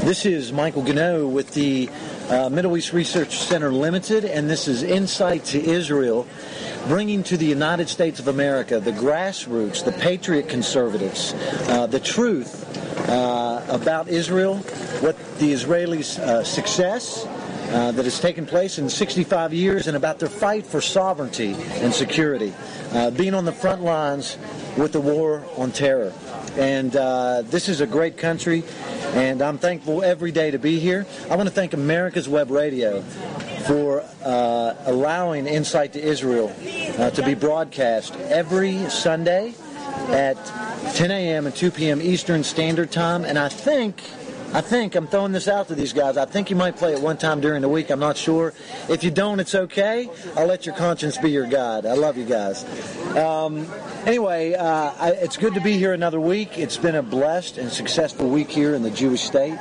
This is Michael Gano with the Middle East Research Center Limited, and this is Insight to Israel, bringing to the United States of America the grassroots, the patriot conservatives, the truth about Israel, what the Israelis' success that has taken place in 65 years, and about their fight for sovereignty and security, being on the front lines with the war on terror. And this is a great country, and I'm thankful every day to be here. I want to thank America's Web Radio for allowing Insight to Israel to be broadcast every Sunday at 10 a.m. and 2 p.m. Eastern Standard Time. And I think I'm throwing this out to these guys. I think you might play it one time during the week. I'm not sure. If you don't, it's okay. I'll let your conscience be your guide. I love you guys. Anyway, it's good to be here another week. It's been a blessed and successful week here in the Jewish state.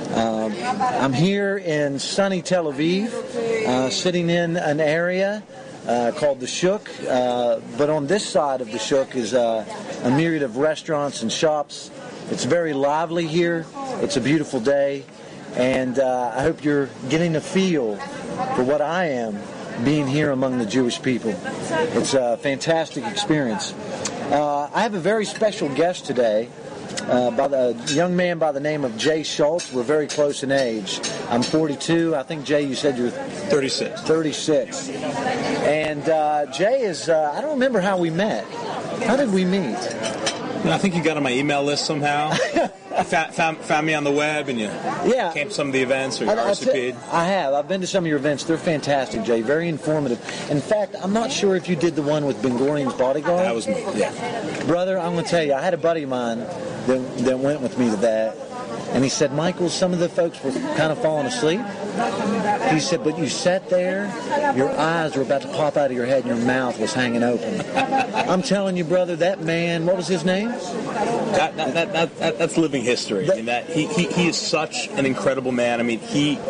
I'm here in sunny Tel Aviv, sitting in an area called the Shuk. But on this side of the Shuk is a myriad of restaurants and shops. It's very lively here. It's a beautiful day. And I hope you're getting a feel for what I am being here among the Jewish people. It's a fantastic experience. I have a very special guest today, by a young man by the name of Jay Schultz. We're very close in age. I'm 42. I think, Jay, you said you're 36. 36. And Jay is, I don't remember how we met. How did we meet? I think you got on my email list somehow. found me on the web, and you came to some of the events, or you RSVP'd. I have. I've been to some of your events. They're fantastic, Jay. Very informative. In fact, I'm not sure if you did the one with Ben Gurion's bodyguard. That was me, yeah. Brother, I'm going to tell you, I had a buddy of mine that went with me to that. And he said, Michael, some of the folks were kind of falling asleep. He said, but you sat there, your eyes were about to pop out of your head, and your mouth was hanging open. I'm telling you, brother, that man, what was his name? That's living history. I mean, he is such an incredible man. I mean,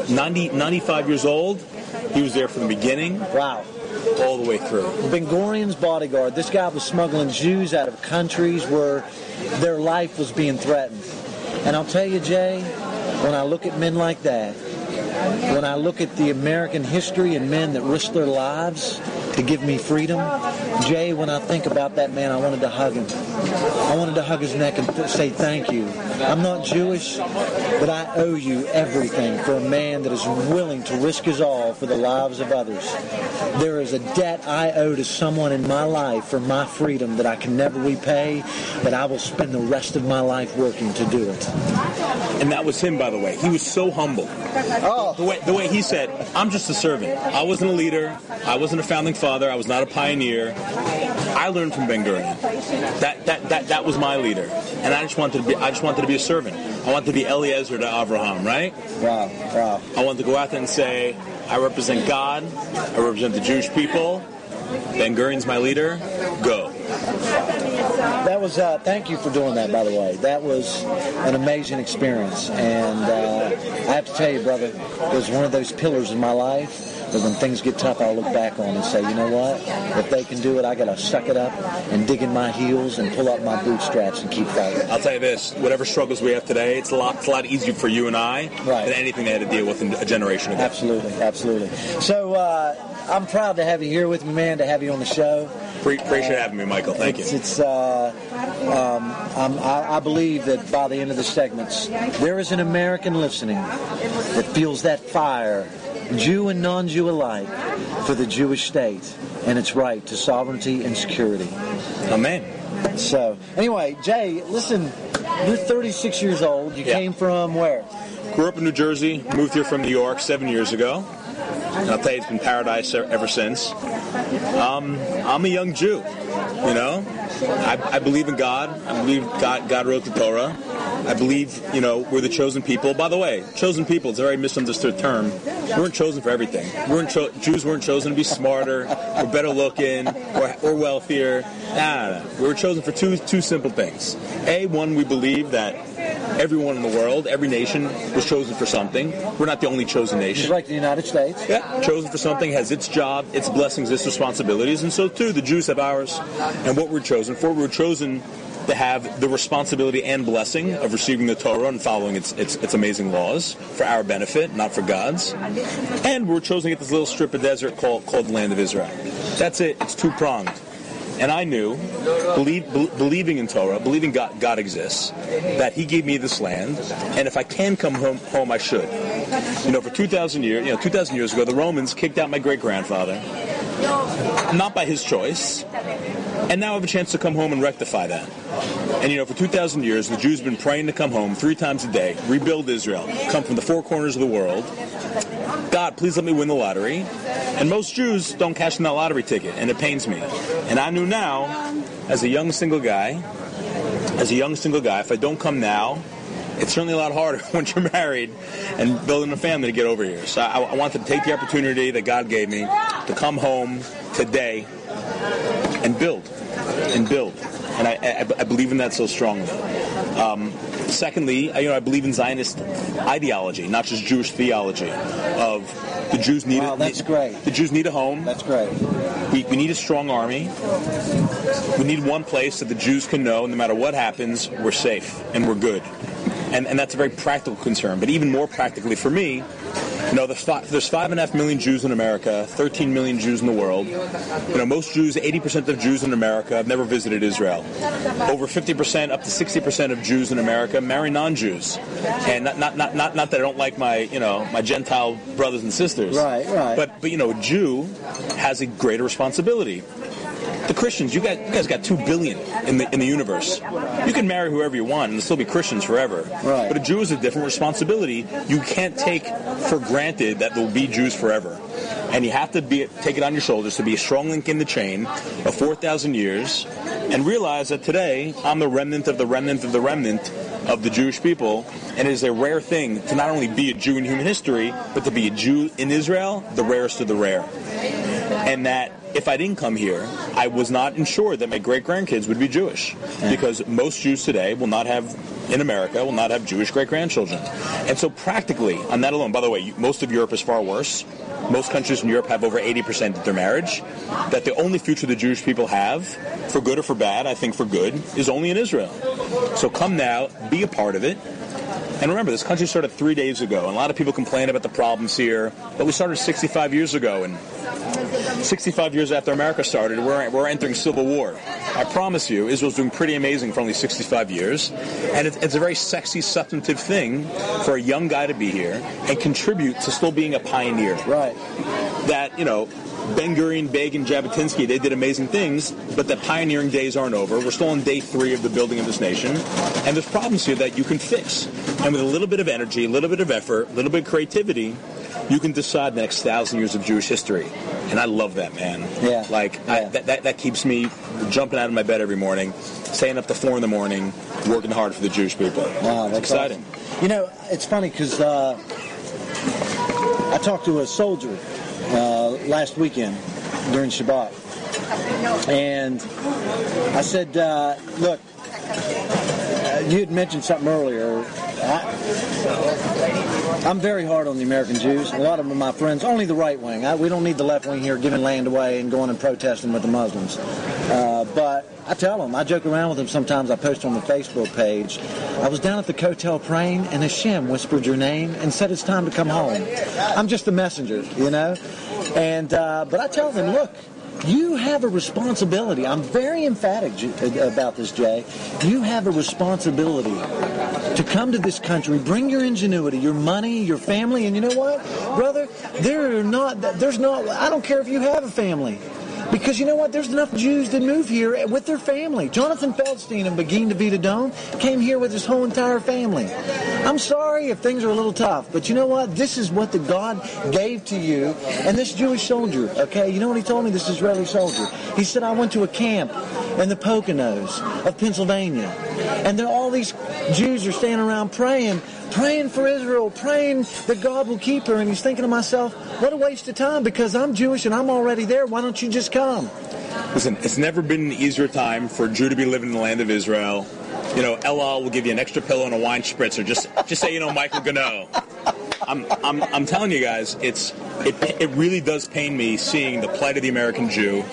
95 years old, he was there from the beginning. Wow. All the way through. Ben Gurion's bodyguard. This guy was smuggling Jews out of countries where their life was being threatened. And I'll tell you, Jay, when I look at men like that, when I look at the American history and men that risked their lives to give me freedom, Jay, when I think about that man, I wanted to hug him. I wanted to hug his neck and say thank you. I'm not Jewish, but I owe you everything for a man that is willing to risk his all for the lives of others. There is a debt I owe to someone in my life for my freedom that I can never repay, but I will spend the rest of my life working to do it. And that was him, by the way. He was so humble. Oh. The way he said, I'm just a servant. I wasn't a leader. I wasn't a founding father. I was not a pioneer. I learned from Ben Gurion. That was my leader. And I just wanted to be a servant. I wanted to be Eliezer to Avraham, right? Wow. I wanted to go out there and say, I represent God. I represent the Jewish people. Ben Gurion's my leader. Go. That was, thank you for doing that, by the way. That was an amazing experience. And I have to tell you, brother, it was one of those pillars in my life that when things get tough, I'll look back on and say, you know what? If they can do it, I got to suck it up and dig in my heels and pull up my bootstraps and keep fighting. I'll tell you this, whatever struggles we have today, it's a lot easier for you and I than anything they had to deal with in a generation ago. Absolutely. So I'm proud to have you here with me, man, to have you on the show. Appreciate having me, Michael. Thank you. I believe that by the end of the segments, there is an American listening that feels that fire, Jew and non-Jew alike, for the Jewish state and its right to sovereignty and security. Amen. So, anyway, Jay, listen, you're 36 years old. You came from where? Grew up in New Jersey, moved here from New York 7 years ago. And I'll tell you, it's been paradise ever since. I'm a young Jew, you know. I believe in God. I believe God wrote the Torah. I believe, we're the chosen people. By the way, chosen people is a very misunderstood term. We weren't chosen for everything. Jews weren't chosen to be smarter, or better looking, or wealthier. No. We were chosen for two simple things. One, we believe that everyone in the world, every nation, was chosen for something. We're not the only chosen nation. Just like the United States. Yeah, chosen for something, has its job, its blessings, its responsibilities, and so too the Jews have ours. And what we're chosen for, we're chosen They have the responsibility and blessing of receiving the Torah and following its amazing laws for our benefit, not for God's. And we're chosen to get this little strip of desert called the land of Israel. That's it. It's two-pronged. And I knew, believing in Torah, believing God exists, that He gave me this land, and if I can come home, I should. For 2,000 years ago, the Romans kicked out my great-grandfather, not by his choice, and now I have a chance to come home and rectify that. And for 2,000 years, the Jews have been praying to come home 3 times a day, rebuild Israel, come from the 4 corners of the world. God, please let me win the lottery. And most Jews don't cash in that lottery ticket, and it pains me. And I knew now, as a young single guy, if I don't come now, it's certainly a lot harder once you're married and building a family to get over here. So I wanted to take the opportunity that God gave me to come home today and build. And I believe in that so strongly. Secondly, I believe in Zionist ideology, not just Jewish theology. Of the Jews need. Wow, that's great. The Jews need a home. That's great. We need a strong army. We need one place that the Jews can know, no matter what happens, we're safe and we're good. And that's a very practical concern. But even more practically for me, there's 5.5 million Jews in America, 13 million Jews in the world. Most Jews, 80% of Jews in America have never visited Israel. Over 50%, up to 60% of Jews in America marry non-Jews. And not that I don't like my Gentile brothers and sisters. Right. But a Jew has a greater responsibility. The Christians, you guys got 2 billion in the universe. You can marry whoever you want and still be Christians forever. Right. But a Jew is a different responsibility. You can't take for granted that there will be Jews forever. And you have to take it on your shoulders to be a strong link in the chain of 4,000 years and realize that today I'm the remnant of the remnant of the remnant of the Jewish people, and it is a rare thing to not only be a Jew in human history, but to be a Jew in Israel, the rarest of the rare. And that if I didn't come here, I was not ensured that my great-grandkids would be Jewish, because most Jews today in America will not have Jewish great-grandchildren. And so practically, on that alone, by the way, most of Europe is far worse. Most countries in Europe have over 80% of their marriage. That the only future the Jewish people have, for good or for bad, I think for good, is only in Israel. So come now, be a part of it. And remember, this country started 3 days ago, and a lot of people complain about the problems here, but we started 65 years ago, and 65 years after America started, we're entering civil war. I promise you, Israel's doing pretty amazing for only 65 years, and it's a very sexy, substantive thing for a young guy to be here and contribute to still being a pioneer. Right. That, Ben-Gurion, Begin, Jabotinsky, they did amazing things, but the pioneering days aren't over. We're still on day 3 of the building of this nation, and there's problems here that you can fix. And with a little bit of energy, a little bit of effort, a little bit of creativity, you can decide the next 1,000 years of Jewish history. And I love that, man. Yeah. That keeps me jumping out of my bed every morning, staying up to 4 in the morning, working hard for the Jewish people. Wow, that's exciting. Awesome. It's funny because I talked to a soldier last weekend during Shabbat, and I said, look, you had mentioned something earlier. I'm very hard on the American Jews. A lot of them are my friends, only the right wing. We don't need the left wing here giving land away and going and protesting with the Muslims. But I tell them, I joke around with them sometimes. I post on the Facebook page. I was down at the Kotel praying, and Hashem whispered your name and said it's time to come home. I'm just a messenger, And but I tell them, look, you have a responsibility. I'm very emphatic about this, Jay. You have a responsibility to come to this country, bring your ingenuity, your money, your family, and you know what, brother? There's not. I don't care if you have a family. Because you know what? There's enough Jews that move here with their family. Jonathan Feldstein and Begin David Adon came here with his whole entire family. I'm sorry if things are a little tough, but you know what? This is what the God gave to you. And this Jewish soldier, okay, you know what he told me, this Israeli soldier? He said, I went to a camp in the Poconos of Pennsylvania, and all these Jews are standing around praying for Israel, praying that God will keep her. And he's thinking to myself, what a waste of time, because I'm Jewish and I'm already there. Why don't you just come? Listen, it's never been an easier time for a Jew to be living in the land of Israel. El Al will give you an extra pillow and a wine spritzer. Just say, Michael Gano. I'm telling you guys, it really does pain me seeing the plight of the American Jew.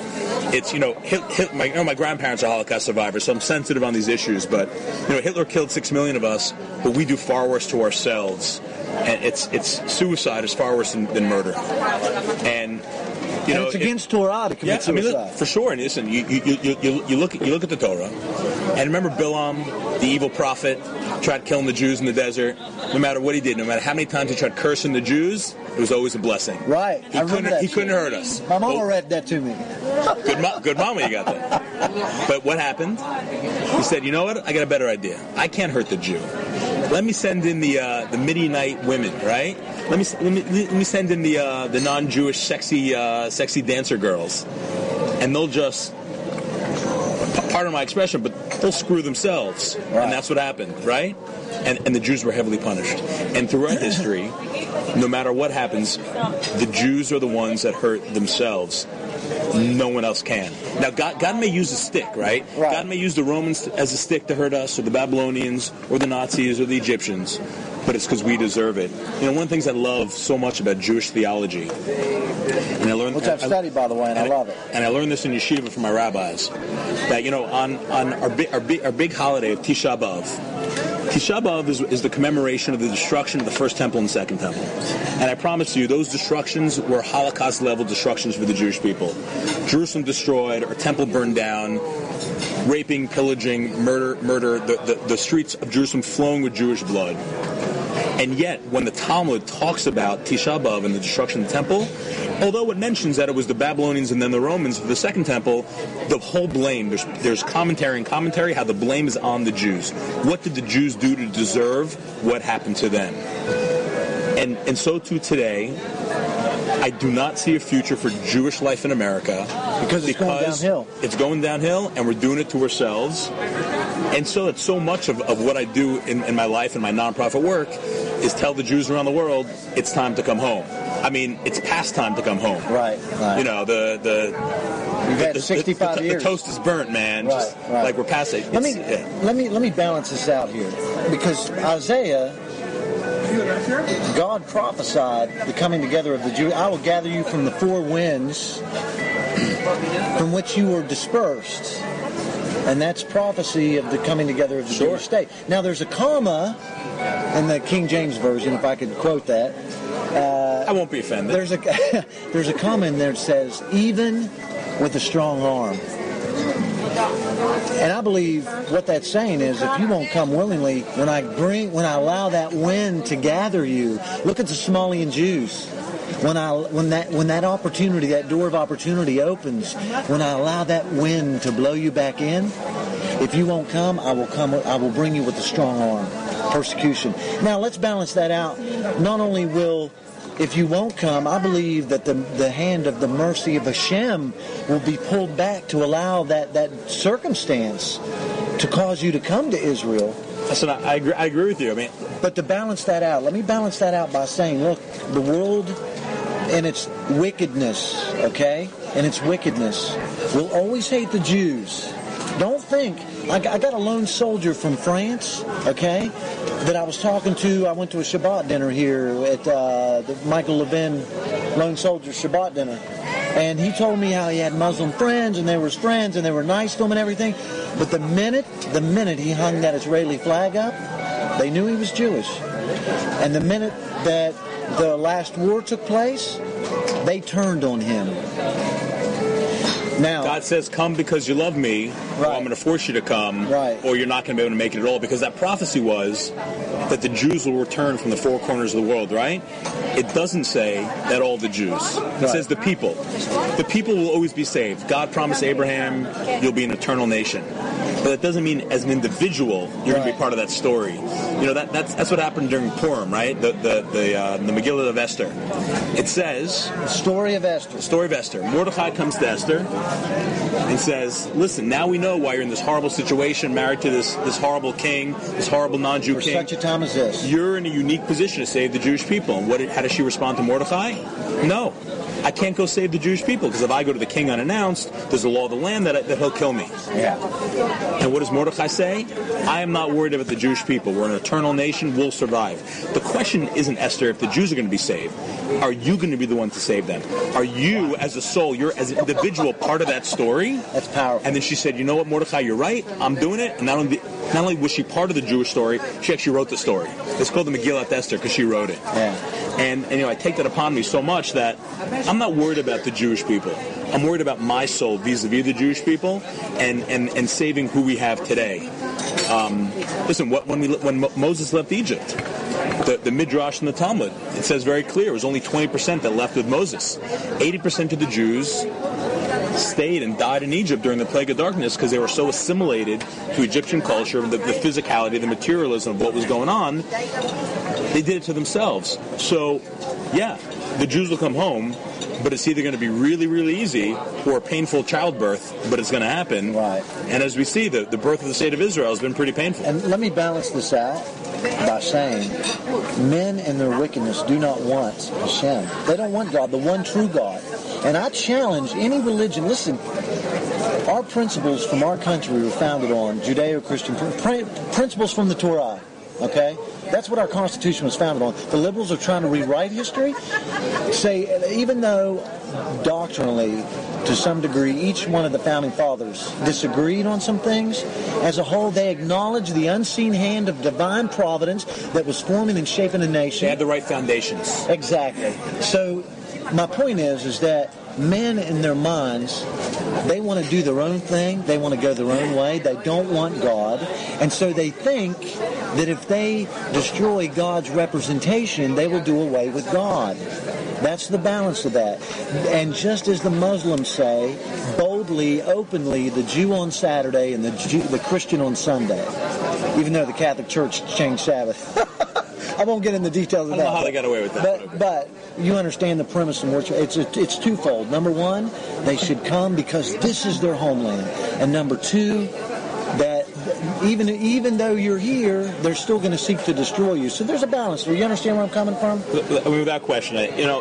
it's, my grandparents are Holocaust survivors, so I'm sensitive on these issues, but, Hitler killed 6 million of us, but we do far worse to ourselves. And it's suicide is far worse than murder. And, it's against Torah to commit suicide. For sure. And listen, you look at the Torah, and remember Bilam, the evil prophet, tried killing the Jews in the desert. No matter what he did, no matter how many times he tried cursing the Jews, it was always a blessing. Right. He couldn't hurt us. My mama read that to me. Good mama, you got that. But what happened? He said, you know what? I got a better idea. I can't hurt the Jew. Let me send in the Midianite women, right? Let me send in the non-Jewish sexy dancer girls, and they'll just, pardon my expression, but they'll screw themselves, right. And that's what happened, right? And the Jews were heavily punished. And throughout history, no matter what happens, the Jews are the ones that hurt themselves. No one else can. Now, God may use a stick, right? God may use the Romans as a stick to hurt us, or the Babylonians, or the Nazis, or the Egyptians, but it's because we deserve it. One of the things I love so much about Jewish theology, and I learned, which I've studied, by the way, and I love it. And I learned this in yeshiva from my rabbis, that on our big holiday of Tisha B'Av. Tisha B'Av is the commemoration of the destruction of the first temple and second temple. And I promise you, those destructions were Holocaust-level destructions for the Jewish people. Jerusalem destroyed, our temple burned down, raping, pillaging, murder, the streets of Jerusalem flowing with Jewish blood. And yet, when the Talmud talks about Tisha B'Av and the destruction of the temple, although it mentions that it was the Babylonians and then the Romans for the second temple, the whole blame, there's commentary how the blame is on the Jews. What did the Jews do to deserve what happened to them? And so too today, I do not see a future for Jewish life in America because it's going downhill. It's going downhill, and we're doing it to ourselves. And so it's so much of what I do in my life and my nonprofit work is tell the Jews around the world it's time to come home. I mean, it's past time to come home. Right. We've had 65 years. The toast is burnt, man. Right. Like we're past it. Let me balance this out here, because Isaiah, God prophesied the coming together of the Jews. I will gather you from the four winds from which you were dispersed. And that's prophecy of the coming together of the Jewish state. Now, there's a comma in the King James Version, if I could quote that. I won't be offended. There's a comma in there that says, even with a strong arm. And I believe what that's saying is, if you won't come willingly, when I allow that wind to gather you, look at the Somalian Jews. When that opportunity, that door of opportunity opens, when I allow that wind to blow you back in, if you won't come, I will bring you with a strong arm. Persecution. Now let's balance that out. Not only will, if you won't come, I believe that the hand of the mercy of Hashem will be pulled back to allow that circumstance to cause you to come to Israel. Listen, I agree with you. I mean, but to balance that out, let me balance that out by saying, look, the world and its wickedness, okay, and its wickedness will always hate the Jews. Don't think, I got a lone soldier from France, okay, that I was talking to. I went to a Shabbat dinner here at the Michael Levin Lone Soldier Shabbat dinner. And he told me how he had Muslim friends, and they were his friends, and they were nice to him and everything. But the minute he hung that Israeli flag up, they knew he was Jewish. And the minute that the last war took place, they turned on him. Now, God says, come because you love me, or I'm going to force you to come, or you're not going to be able to make it at all. Because that prophecy was that the Jews will return from the four corners of the world, right? It doesn't say that all the Jews. It says the people. The people will always be saved. God promised Abraham, you'll be an eternal nation. But that doesn't mean as an individual you're going to be part of that story. You know, that's what happened during Purim, right? The Megillah of Esther. It says the story of Esther. The story of Esther. Mordecai comes to Esther and says, "Listen, now we know why you're in this horrible situation, married to this horrible king, this horrible non-Jew king. For such a time as this, you're in a unique position to save the Jewish people." And how does she respond to Mordecai? No. I can't go save the Jewish people, because if I go to the king unannounced, there's a law of the land that he'll kill me. Yeah. And what does Mordechai say? I am not worried about the Jewish people. We're an eternal nation. We'll survive. The question isn't, Esther, if the Jews are going to be saved. Are you going to be the one to save them? Are you, as a soul, you're as an individual, part of that story? That's powerful. And then she said, you know what, Mordechai, you're right. I'm doing it. And not only was she part of the Jewish story, she actually wrote the story. It's called the Megillat Esther because she wrote it. Yeah. And I take that upon me so much that I'm not worried about the Jewish people. I'm worried about my soul vis-a-vis the Jewish people and saving who we have today. Listen, when Moses left Egypt, the Midrash and the Talmud, it says very clear, it was only 20% that left with Moses. 80% of the Jews stayed and died in Egypt during the Plague of Darkness because they were so assimilated to Egyptian culture, the physicality, the materialism of what was going on. They did it to themselves. So, yeah, the Jews will come home, but it's either going to be really, really easy or painful childbirth, but it's going to happen. Right. And as we see, the birth of the state of Israel has been pretty painful. And let me balance this out by saying men in their wickedness do not want Hashem. They don't want God, the one true God. And I challenge any religion. Listen, our principles from our country were founded on Judeo-Christian principles from the Torah. Okay? That's what our Constitution was founded on. The liberals are trying to rewrite history. Say, even though doctrinally, to some degree, each one of the founding fathers disagreed on some things, as a whole, they acknowledged the unseen hand of divine providence that was forming and shaping a nation. They had the right foundations. Exactly. So, my point is that men in their minds, they want to do their own thing. They want to go their own way. They don't want God. And so they think that if they destroy God's representation, they will do away with God. That's the balance of that. And just as the Muslims say, boldly, openly, the Jew on Saturday and the Christian on Sunday, even though the Catholic Church changed Sabbath. I won't get into the details of that. I don't know how they got away with that. But you understand the premise in which it's twofold. Number one, they should come because this is their homeland. And number two, that even though you're here, they're still going to seek to destroy you. So there's a balance. Do you understand where I'm coming from? Without question,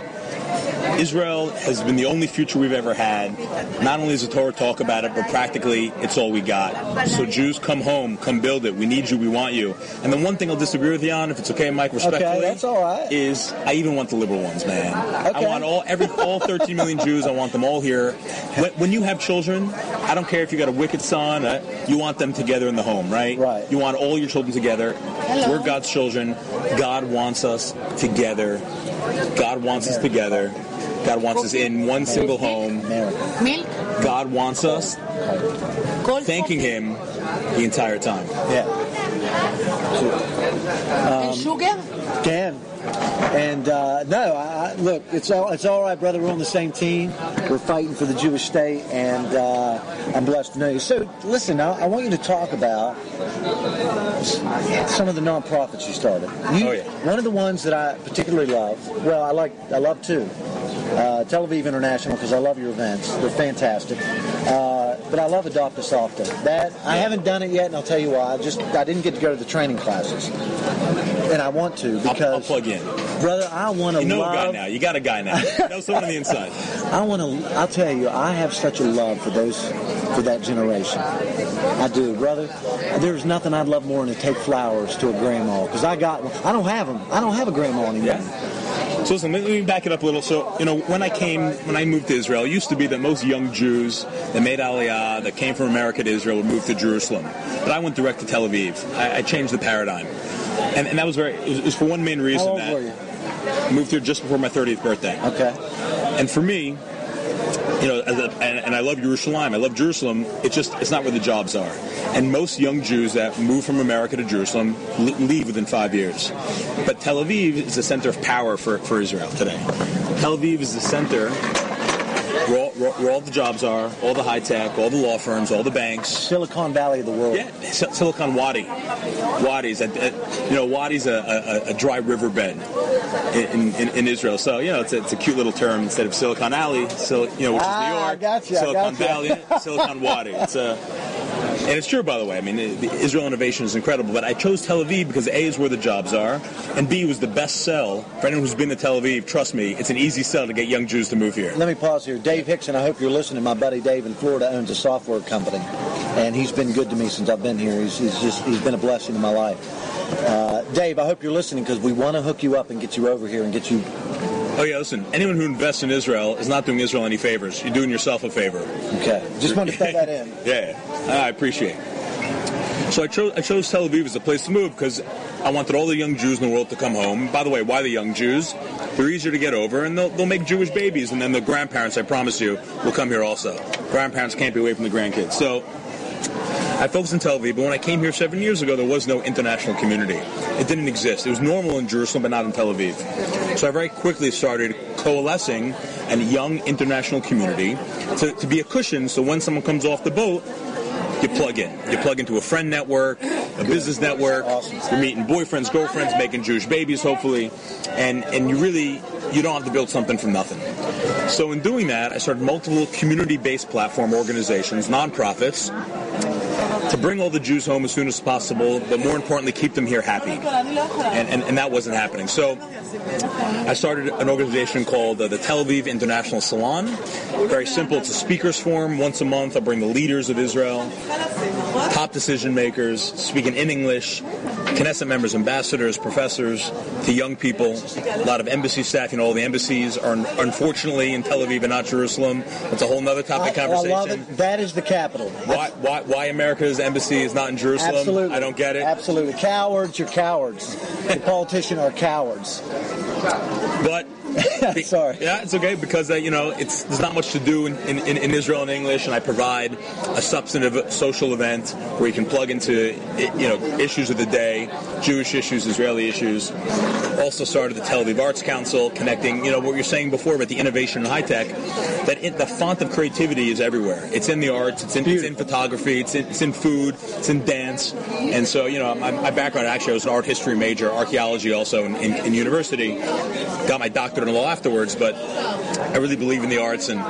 Israel has been the only future we've ever had. Not only does the Torah talk about it, but practically it's all we got. So Jews, come home, come build it. We need you, we want you. And the one thing I'll disagree with you on, if it's okay, Mike, respectfully, okay, that's all right, is I even want the liberal ones, man. Okay. I want all 13 million Jews. I want them all here. When you have children, I don't care if you got a wicked son. You want them together in the home, right? Right. You want all your children together. Hello. We're God's children. God wants us together. God wants us together. God wants us in one single home. Milk? God wants us thanking Him the entire time. Yeah. And sugar? Can. And look, it's all right, brother. We're on the same team. We're fighting for the Jewish state, and I'm blessed to know you. So, listen, I want you to talk about some of the nonprofits you started. One of the ones that I particularly love. Well, I love two. Tel Aviv International, because I love your events. They're fantastic. But I love Adopt a Softa. I haven't done it yet, and I'll tell you why. I didn't get to go to the training classes. And I want to, because... I'll plug in. Brother, I want to You know a guy now. You got a guy now. You know someone on the inside. I'll tell you, I have such a love for that generation. I do, brother. There's nothing I'd love more than to take flowers to a grandma, because I don't have them. I don't have a grandma anymore. Yeah. So listen, let me back it up a little. So, when I moved to Israel, it used to be that most young Jews that made Aliyah, that came from America to Israel, would move to Jerusalem. But I went direct to Tel Aviv. I changed the paradigm. And that was it was for one main reason. How old that were you? I moved here just before my 30th birthday. Okay. And for me, and I love Yerushalayim. I love Jerusalem. It's not where the jobs are. And most young Jews that move from America to Jerusalem leave within 5 years. But Tel Aviv is the center of power for Israel today. Tel Aviv is the center where all the jobs are, all the high tech, all the law firms, all the banks. Silicon Valley of the world. Yeah, Silicon Wadi. Wadi's a dry riverbed in Israel. So it's a cute little term instead of Silicon Alley, which is New York. Gotcha, Silicon Valley, Silicon Wadi. And it's true, by the way. I mean, the Israel innovation is incredible. But I chose Tel Aviv because A is where the jobs are, and B was the best sell. For anyone who's been to Tel Aviv, trust me, it's an easy sell to get young Jews to move here. Let me pause here. Dave Hickson, I hope you're listening. My buddy Dave in Florida owns a software company, and he's been good to me since I've been here. He's been a blessing in my life. Dave, I hope you're listening because we want to hook you up and get you over here and get you. Oh, yeah, listen, anyone who invests in Israel is not doing Israel any favors. You're doing yourself a favor. Okay. Just wanted to throw that in. Yeah, I appreciate it. So I chose Tel Aviv as a place to move because I wanted all the young Jews in the world to come home. By the way, why the young Jews? They're easier to get over, and they'll make Jewish babies, and then the grandparents, I promise you, will come here also. Grandparents can't be away from the grandkids. So I focused in Tel Aviv, but when I came here 7 years ago, there was no international community. It didn't exist. It was normal in Jerusalem, but not in Tel Aviv. So I very quickly started coalescing a young international community to be a cushion, so when someone comes off the boat, you plug in. You plug into a friend network, a business network. Awesome. You're meeting boyfriends, girlfriends, making Jewish babies, hopefully, and you don't have to build something from nothing. So in doing that, I started multiple community-based platform organizations, nonprofits, to bring all the Jews home as soon as possible, but more importantly, keep them here happy. And that wasn't happening. So I started an organization called the Tel Aviv International Salon. Very simple. It's a speakers forum. Once a month, I bring the leaders of Israel, top decision makers, speaking in English, Knesset members, ambassadors, professors, to young people, a lot of embassy staff. You know, all the embassies are unfortunately in Tel Aviv and not Jerusalem. It's a whole other topic conversation. I love it. That is the capital. Why America's embassy is not in Jerusalem? Absolutely. I don't get it. Absolutely. Cowards, you're cowards. The politicians are cowards. But sorry. Yeah, it's okay because there's not much to do in Israel in English, and I provide a substantive social event where you can plug into issues of the day, Jewish issues, Israeli issues. Also started the Tel Aviv Arts Council, connecting what you were saying before about the innovation in high tech. That the font of creativity is everywhere. It's in the arts, it's in photography, it's in food, it's in dance, and so my background actually I was an art history major, archaeology also in university. Got my doctorate in law afterwards, but I really believe in the arts, and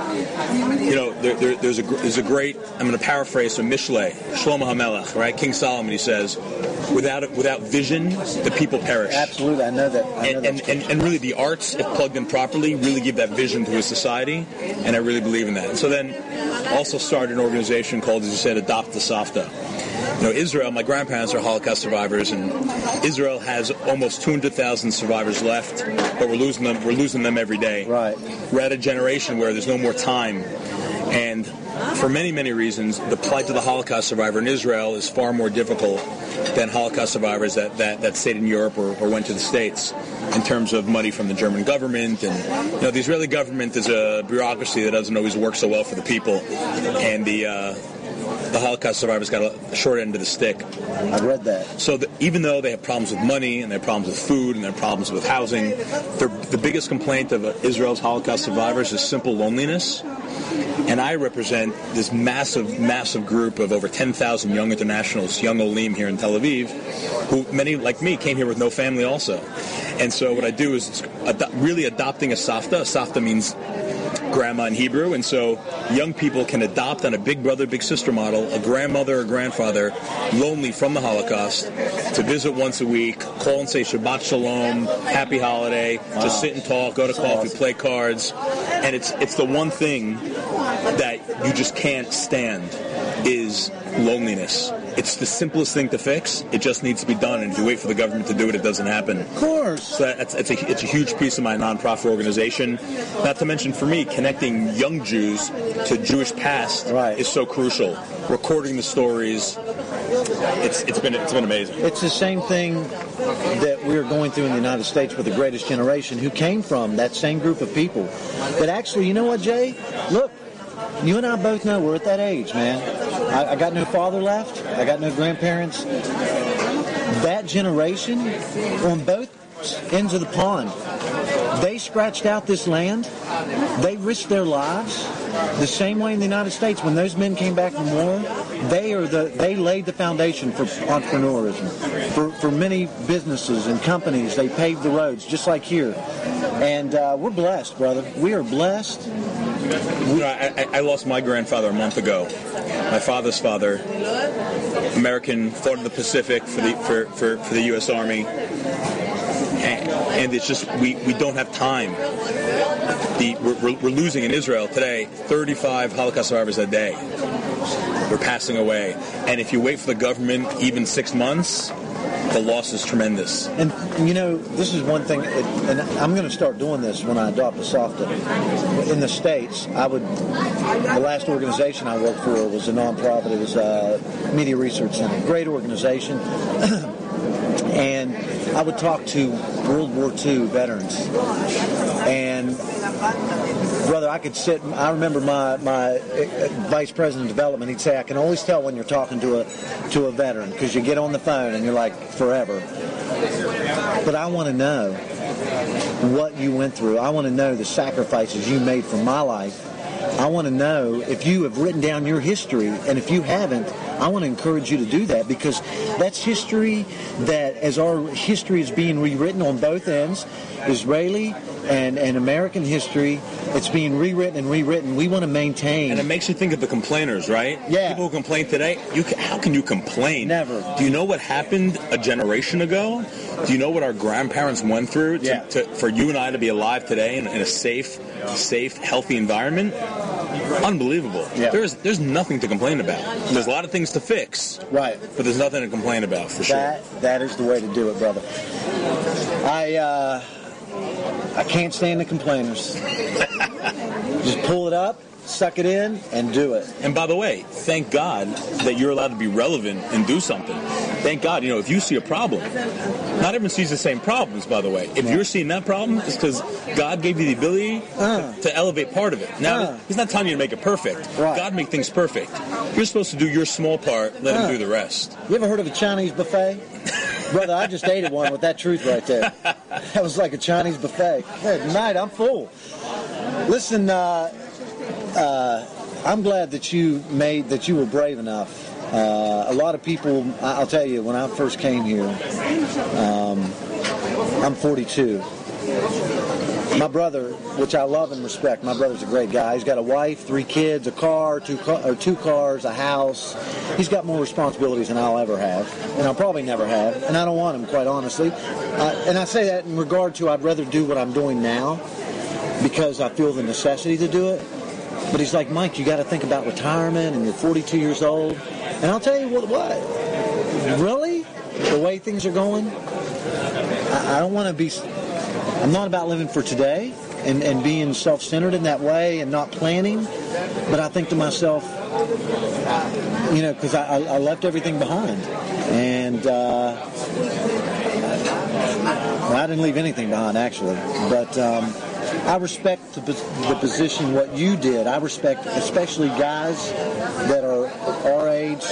there's a great. I'm going to paraphrase from Mishlei, Shlomo HaMelech, right? King Solomon. He says, "Without vision, the people perish." Absolutely, I know that. And really, the arts, if plugged in properly, really give that vision to a society, and I really believe in that. And so then, also started an organization called, as you said, Adopt the Safta. Israel, my grandparents are Holocaust survivors, and Israel has almost 200,000 survivors left, but we're losing them every day. Right. We're at a generation where there's no more time, and for many, many reasons, the plight of the Holocaust survivor in Israel is far more difficult than Holocaust survivors that stayed in Europe or went to the States, in terms of money from the German government. And the Israeli government is a bureaucracy that doesn't always work so well for the people, and the Holocaust survivors got a short end of the stick. I read that. So even though they have problems with money, and they have problems with food, and they have problems with housing, the biggest complaint of Israel's Holocaust survivors is simple loneliness. And I represent this massive, massive group of over 10,000 young internationals, young Olim here in Tel Aviv, who, many like me, came here with no family also. And so what I do is really adopting a Safta. A Safta means grandma in Hebrew, and so young people can adopt on a big brother, big sister model, a grandmother or grandfather lonely from the Holocaust to visit once a week, call and say Shabbat Shalom, happy holiday, just sit and talk, go to coffee, play cards, and it's the one thing that you just can't stand is loneliness. It's the simplest thing to fix. It just needs to be done, and if you wait for the government to do it, it doesn't happen. Of course. So it's a huge piece of my nonprofit organization. Not to mention, for me, connecting young Jews to Jewish past is so crucial. Recording the stories, it's been amazing. It's the same thing that we're going through in the United States with the Greatest Generation, who came from that same group of people. But actually, you know what, Jay? Look, you and I both know we're at that age, man. I got no father left. I got no grandparents. That generation, on both ends of the pond, they scratched out this land. They risked their lives the same way in the United States. When those men came back from war, they laid the foundation for entrepreneurism, for many businesses and companies. They paved the roads, just like here. And we're blessed, brother. We are blessed. I lost my grandfather a month ago. My father's father American, fought in the Pacific for the U.S. Army, and it's just we don't have time. We're losing in Israel today 35 Holocaust survivors a day. We're passing away, and if you wait for the government even 6 months, the loss is tremendous. And, this is one thing, and I'm going to start doing this when I adopt ASOFTA. In the States, the last organization I worked for was a nonprofit. It was a Media Research Center. Great organization. And I would talk to World War II veterans. And, brother, I remember my vice president of development, he'd say, I can always tell when you're talking to a veteran, because you get on the phone and you're like, forever. But I want to know what you went through. I want to know the sacrifices you made for my life. I want to know if you have written down your history, and if you haven't, I want to encourage you to do that, because that's history that, as our history is being rewritten on both ends, Israeli and American history, it's being rewritten and rewritten. We want to maintain. And it makes you think of the complainers, right? Yeah. People who complain today, how can you complain? Never. Do you know what happened a generation ago? Do you know what our grandparents went through for you and I to be alive today in a safe, healthy environment? Unbelievable. Yeah. There's nothing to complain about. There's a lot of things to fix. Right. But there's nothing to complain about, for sure. That is the way to do it, brother. I can't stand the complainers. Just pull it up, suck it in, and do it. And by the way, thank God that you're allowed to be relevant and do something. Thank God, if you see a problem, not everyone sees the same problems, by the way. If you're seeing that problem, it's because God gave you the ability to elevate part of it. Now, He's not telling you to make it perfect. Right. God makes things perfect. You're supposed to do your small part, let Him do the rest. You ever heard of a Chinese buffet? Brother, I just ate at one with that truth right there. That was like a Chinese buffet. Hey, tonight, I'm full. Listen, I'm glad that you were brave enough. A lot of people, I'll tell you, when I first came here, I'm 42. My brother, which I love and respect, my brother's a great guy. He's got a wife, 3 kids, a car, 2 cars, a house. He's got more responsibilities than I'll ever have, and I'll probably never have, and I don't want him, quite honestly. And I say that in regard to I'd rather do what I'm doing now because I feel the necessity to do it. But he's like, Mike, you got to think about retirement, and you're 42 years old. And I'll tell you what, really? The way things are going? I don't want to be... I'm not about living for today and being self-centered in that way and not planning. But I think to myself, because I left everything behind. And I didn't leave anything behind, actually. But I respect the position, what you did. I respect especially guys that are our age,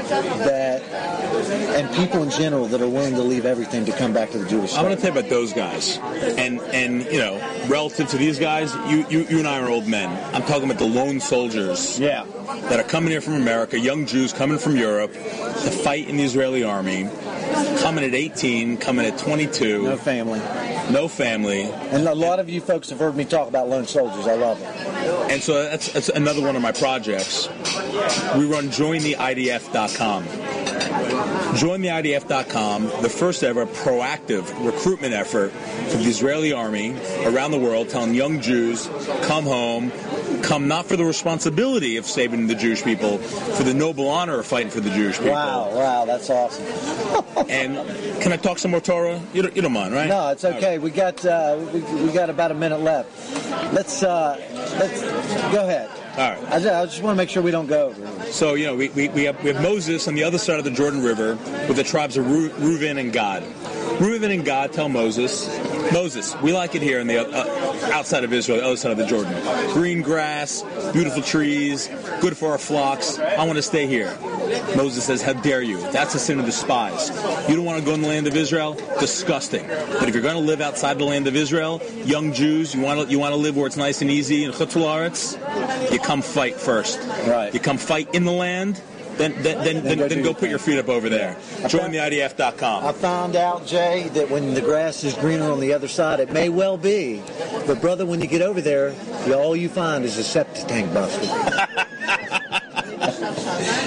and people in general that are willing to leave everything to come back to the Jewish state. I want to tell you about those guys. And relative to these guys, you and I are old men. I'm talking about the lone soldiers that are coming here from America, young Jews coming from Europe to fight in the Israeli army, coming at 18, coming at 22. No family. And a lot of you folks have heard me talk about lone soldiers. I love it. And so that's another one of my projects. We run JoinTheIDF.com. JoinTheIDF.com, the first ever proactive recruitment effort for the Israeli army around the world, telling young Jews, come home, come not for the responsibility of saving the Jewish people, for the noble honor of fighting for the Jewish people. Wow, that's awesome. And can I talk some more Torah? You don't mind, right? No, it's okay. Right. We got about a minute left. Let's go ahead. All right. I just want to make sure we don't go over. So, we have Moses on the other side of the Jordan River with the tribes of Reuven and Gad. Reuven and Gad tell Moses, we like it here on the outside of Israel, the other side of the Jordan. Green grass, beautiful trees, good for our flocks. I want to stay here. Moses says, how dare you? That's a sin of the spies. You don't want to go in the land of Israel? Disgusting. But if you're going to live outside the land of Israel, young Jews, you want to live where it's nice and easy in Chutzul Aretz, you come fight first. Right. You come fight in the land. Then go put your feet up over there. JoinTheIDF.com. I found out, Jay, that when the grass is greener on the other side, it may well be. But, brother, when you get over there, all you find is a septic tank busted.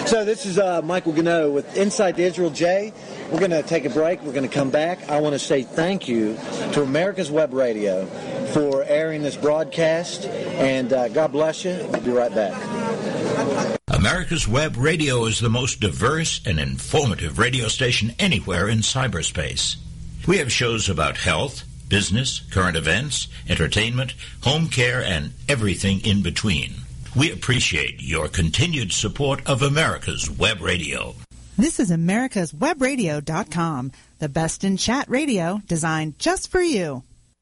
So this is Michael Gano with Insight to Israel. Jay, we're going to take a break. We're going to come back. I want to say thank you to America's Web Radio for airing this broadcast, and God bless you. We'll be right back. America's Web Radio is the most diverse and informative radio station anywhere in cyberspace. We have shows about health, business, current events, entertainment, home care, and everything in between. We appreciate your continued support of America's Web Radio. This is americaswebradio.com, the best in chat radio designed just for you.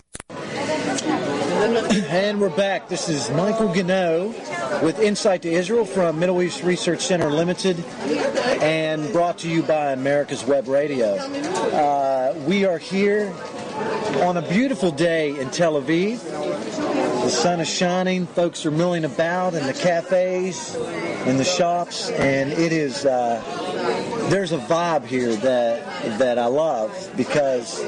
And we're back. This is Michael Gano with Insight to Israel from Middle East Research Center Limited, and brought to you by America's Web Radio. We are here on a beautiful day in Tel Aviv. The sun is shining. Folks are milling about in the cafes, in the shops, and it is. There's a vibe here that I love, because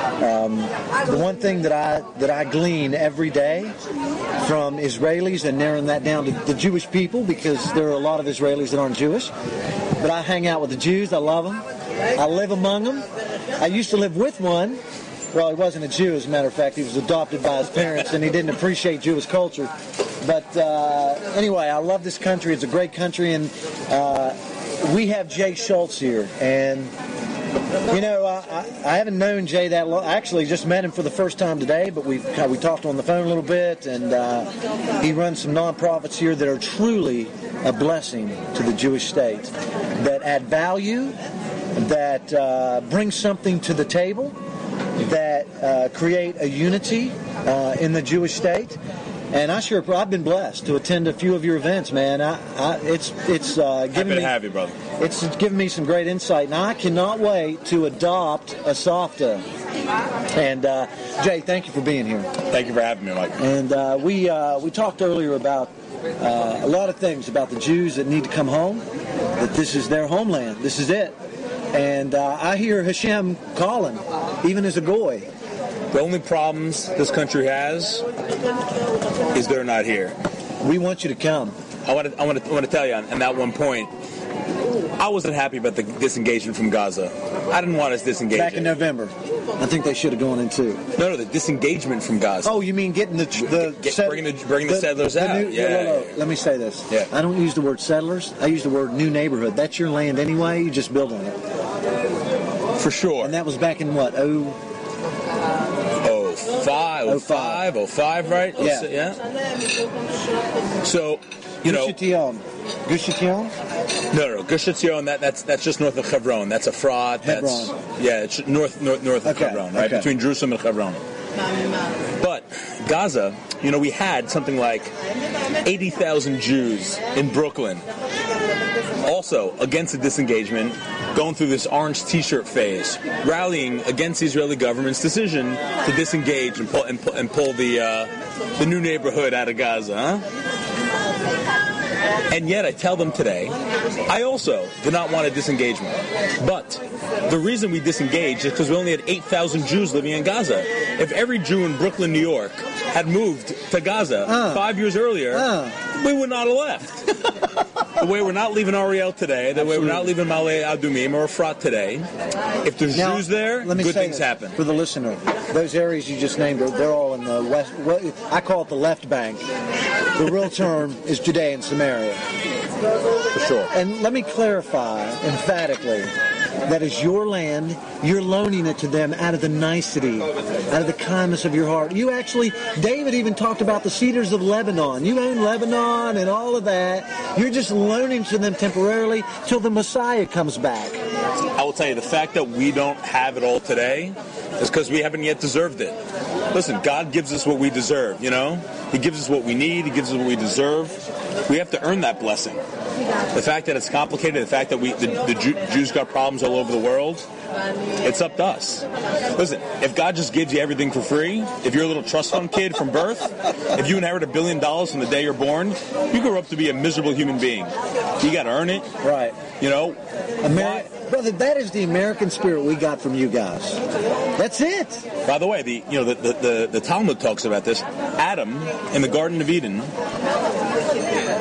the one thing that I glean every day from Israelis, and narrowing that down to the Jewish people, because there are a lot of Israelis that aren't Jewish, but I hang out with the Jews. I love them. I live among them. I used to live with one. Well, he wasn't a Jew, as a matter of fact. He was adopted by his parents, and he didn't appreciate Jewish culture. But anyway, I love this country. It's a great country, and we have Jay Schultz here. And, you know, I haven't known Jay that long. I actually just met him for the first time today, but we talked on the phone a little bit, and he runs some nonprofits here that are truly a blessing to the Jewish state, that add value, that bring something to the table, that create a unity in the Jewish state. And I've been blessed to attend a few of your events, man. It's happy to have you, brother. It's given me some great insight, and I cannot wait to adopt a Safta. And Jay, thank you for being here. Thank you for having me, Mike. And we talked earlier about a lot of things about the Jews that need to come home. That this is their homeland. This is it. And I hear Hashem calling, even as a goy. The only problems this country has is they're not here. We want you to come. I want to tell you, on that one point, I wasn't happy about the disengagement from Gaza. I didn't want us disengaged. Back in November. I think they should have gone in too. No, the disengagement from Gaza. Oh, you mean getting bringing the settlers out? No. Let me say this. Yeah. I don't use the word settlers. I use the word new neighborhood. That's your land anyway. You just build on it. For sure. And that was back in what? 05, right? Yeah. So, you know. Gush Etzion? No. Gush Etzion, that's just north of Hebron. That's a fraud. That's it's north of Hebron, right? Between Jerusalem and Hebron. But Gaza, you know, we had something like 80,000 Jews in Brooklyn, also against the disengagement, going through this orange T-shirt phase, rallying against the Israeli government's decision to disengage and pull the new neighborhood out of Gaza. Huh? And yet I tell them today, I also do not want a disengagement. But the reason we disengaged is because we only had 8,000 Jews living in Gaza. If every Jew in Brooklyn, New York had moved to Gaza 5 years earlier, we would not have left. The way we're not leaving Ariel today, the way we're not leaving Ma'ale Adumim or Efrat today, if there's Jews there, good things happen. For the listener, those areas you just named, they're all in the west. I call it the left bank. The real term is Judea and Samaria. For sure. And let me clarify emphatically, that is your land. You're loaning it to them out of the nicety, out of the kindness of your heart. You actually, David even talked about the cedars of Lebanon. You own Lebanon and all of that. You're just loaning to them temporarily till the Messiah comes back. I will tell you, the fact that we don't have it all today is because we haven't yet deserved it. Listen, God gives us what we deserve, you know? He gives us what we need. He gives us what we deserve. We have to earn that blessing. The fact that it's complicated, the fact that the Jews got problems all over the world, it's up to us. Listen, if God just gives you everything for free, if you're a little trust fund kid from birth, if you inherit $1 billion from the day you're born, you grow up to be a miserable human being. You got to earn it. Right. You know? Brother, that is the American spirit we got from you guys. That's it. By the way, the Talmud talks about this. Adam, in the Garden of Eden,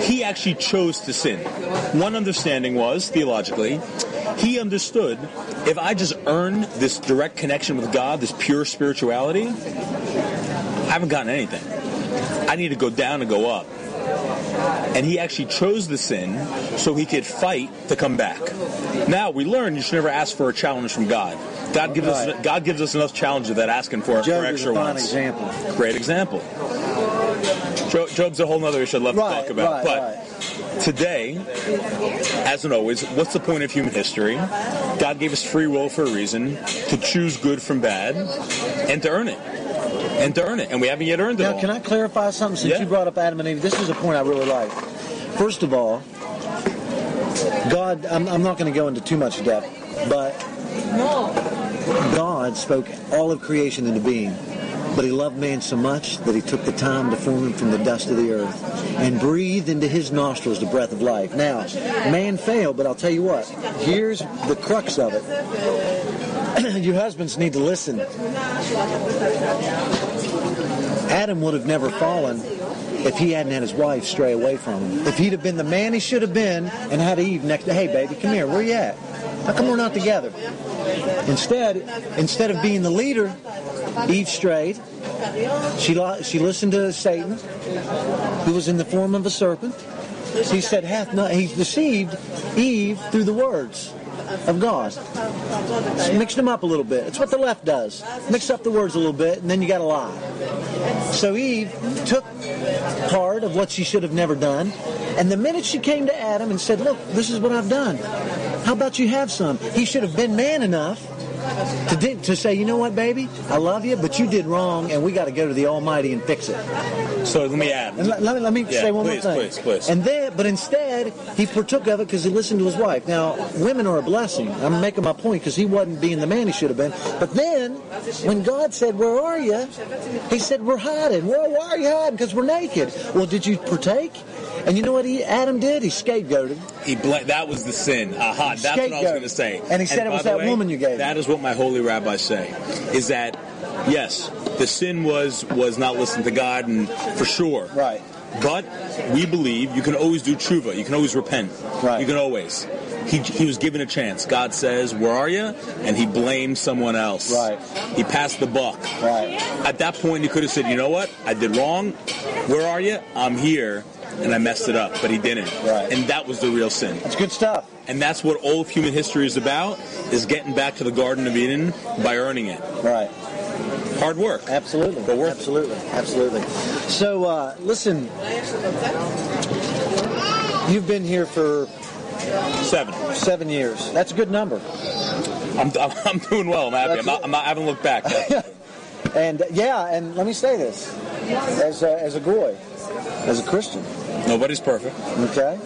he actually chose to sin. One understanding was, theologically, he understood, if I just earn this direct connection with God, this pure spirituality, I haven't gotten anything. I need to go down and go up. And he actually chose the sin so he could fight to come back. Now, we learn you should never ask for a challenge from God. God gives us enough challenges without asking for extra ones. Example. Great example. Job's a whole other issue I'd love to talk about. But today, as and always, what's the point of human history? God gave us free will for a reason, to choose good from bad, and to earn it. And we haven't yet earned it all. Now, can I clarify something since you brought up Adam and Eve? This is a point I really like. First of all, God, I'm not going to go into too much depth, but God spoke all of creation into being. But he loved man so much that he took the time to form him from the dust of the earth and breathed into his nostrils the breath of life. Now, man failed, but I'll tell you what. Here's the crux of it. You husbands need to listen. Adam would have never fallen if he hadn't had his wife stray away from him. If he'd have been the man he should have been and had Eve next to, hey, baby, come here, where you at? How come we're not together? Instead of being the leader, Eve strayed. She listened to Satan, who was in the form of a serpent. He said, he deceived Eve through the words of God. Mixed them up a little bit. It's what the left does. Mix up the words a little bit, and then you got to lie. So Eve took part of what she should have never done, and the minute she came to Adam and said, look, this is what I've done. How about you have some? He should have been man enough to say, you know what, baby? I love you, but you did wrong, and we got to go to the Almighty and fix it. So let me add. Let me say one more thing. Please. But instead, he partook of it because he listened to his wife. Now, women are a blessing. I'm making my point because he wasn't being the man he should have been. But then, when God said, where are you? He said, we're hiding. Well, why are you hiding? Because we're naked. Well, did you partake? And you know what Adam did? He scapegoated. That was the sin. Aha, that's what I was going to say. And he said it was that woman you gave. That is what my holy rabbis say, is that, yes, the sin was not listening to God, and for sure. Right. But we believe you can always do tshuva. You can always repent. Right. You can always. He was given a chance. God says, where are you? And he blamed someone else. Right. He passed the buck. Right. At that point, he could have said, you know what? I did wrong. Where are you? I'm here. And I messed it up, but he didn't. Right. And that was the real sin. That's good stuff. And that's what all of human history is about, is getting back to the Garden of Eden by earning it. Right. Hard work. Absolutely. But worth Absolutely. So, listen, you've been here for 7 years. That's a good number. I'm doing well. I'm happy. I haven't looked back. And let me say this, as a goy, as a Christian. Nobody's perfect. Okay.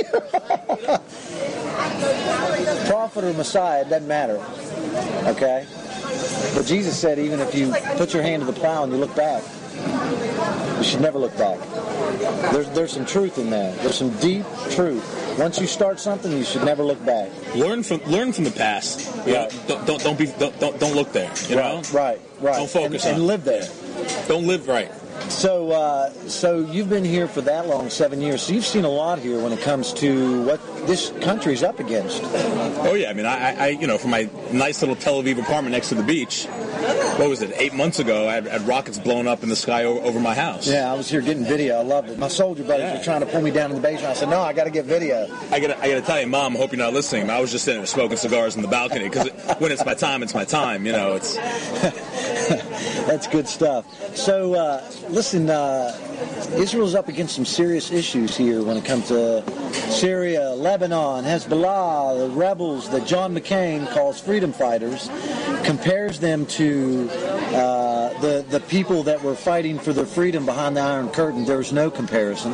Prophet or Messiah, it doesn't matter. Okay. But Jesus said, even if you put your hand to the plow and you look back, you should never look back. There's some truth in that. There's some deep truth. Once you start something, you should never look back. Learn from the past. Yeah. Don't look there. You know. Right. Don't focus on and live there. Don't live right. So you've been here for that long, 7 years. So you've seen a lot here when it comes to what this country's up against. Oh yeah, I mean, I from my nice little Tel Aviv apartment next to the beach. What was it? 8 months ago, I had rockets blown up in the sky over my house. Yeah, I was here getting video. I loved it. My soldier buddies were trying to pull me down in the basement. I said, no, I got to get video. I got to tell you, Mom, I hope you're not listening. I was just sitting there smoking cigars in the balcony because when it's my time, it's my time. You know, it's. That's good stuff. So, listen, Israel's up against some serious issues here when it comes to Syria, Lebanon, Hezbollah, the rebels that John McCain calls freedom fighters, compares them to the people that were fighting for their freedom behind the Iron Curtain. There's no comparison.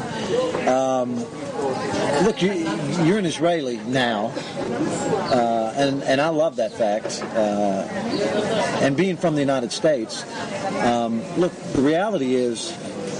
Look, you're an Israeli now, and I love that fact. And being from the United States, look, the reality is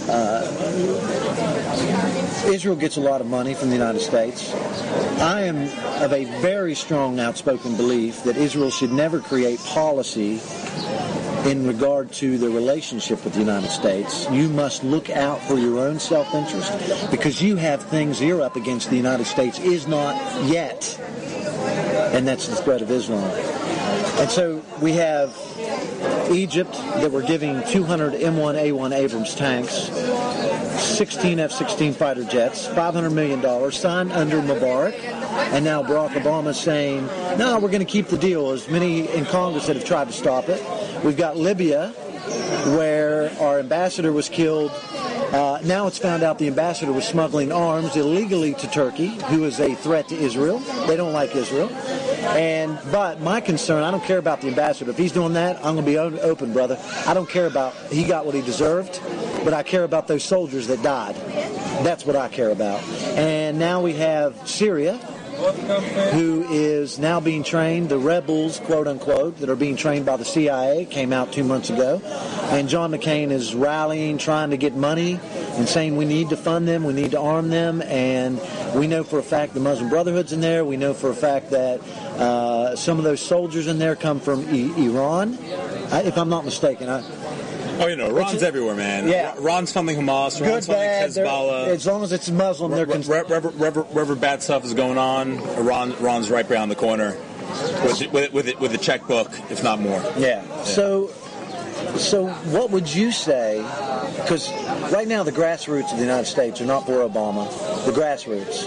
Israel gets a lot of money from the United States. I am of a very strong, outspoken belief that Israel should never create policy in regard to the relationship with the United States. You must look out for your own self-interest because you have things you're up against the United States is not yet, and that's the threat of Islam. And so we have Egypt that we're giving 200 M1A1 Abrams tanks, 16 F-16 fighter jets, $500 million, signed under Mubarak, and now Barack Obama saying, no, we're going to keep the deal. There's many in Congress that have tried to stop it. We've got Libya, where our ambassador was killed. Now it's found out the ambassador was smuggling arms illegally to Turkey, who is a threat to Israel. They don't like Israel. But my concern, I don't care about the ambassador. If he's doing that, I'm going to be open, brother. I don't care about, he got what he deserved, but I care about those soldiers that died. That's what I care about. And now we have Syria, who is now being trained, the rebels, quote unquote, that are being trained by the CIA, came out 2 months ago. And John McCain is rallying, trying to get money and saying we need to fund them, we need to arm them. And we know for a fact the Muslim Brotherhood's in there. We know for a fact that some of those soldiers in there come from Iran, if I'm not mistaken. Iran's everywhere, man. Yeah. Iran's funding Hamas. Iran's funding Hezbollah. As long as it's Muslim, they're wherever bad stuff is going on, Iran's right around the corner with a checkbook, if not more. Yeah. So what would you say? Because right now the grassroots of the United States are not for Obama. The grassroots.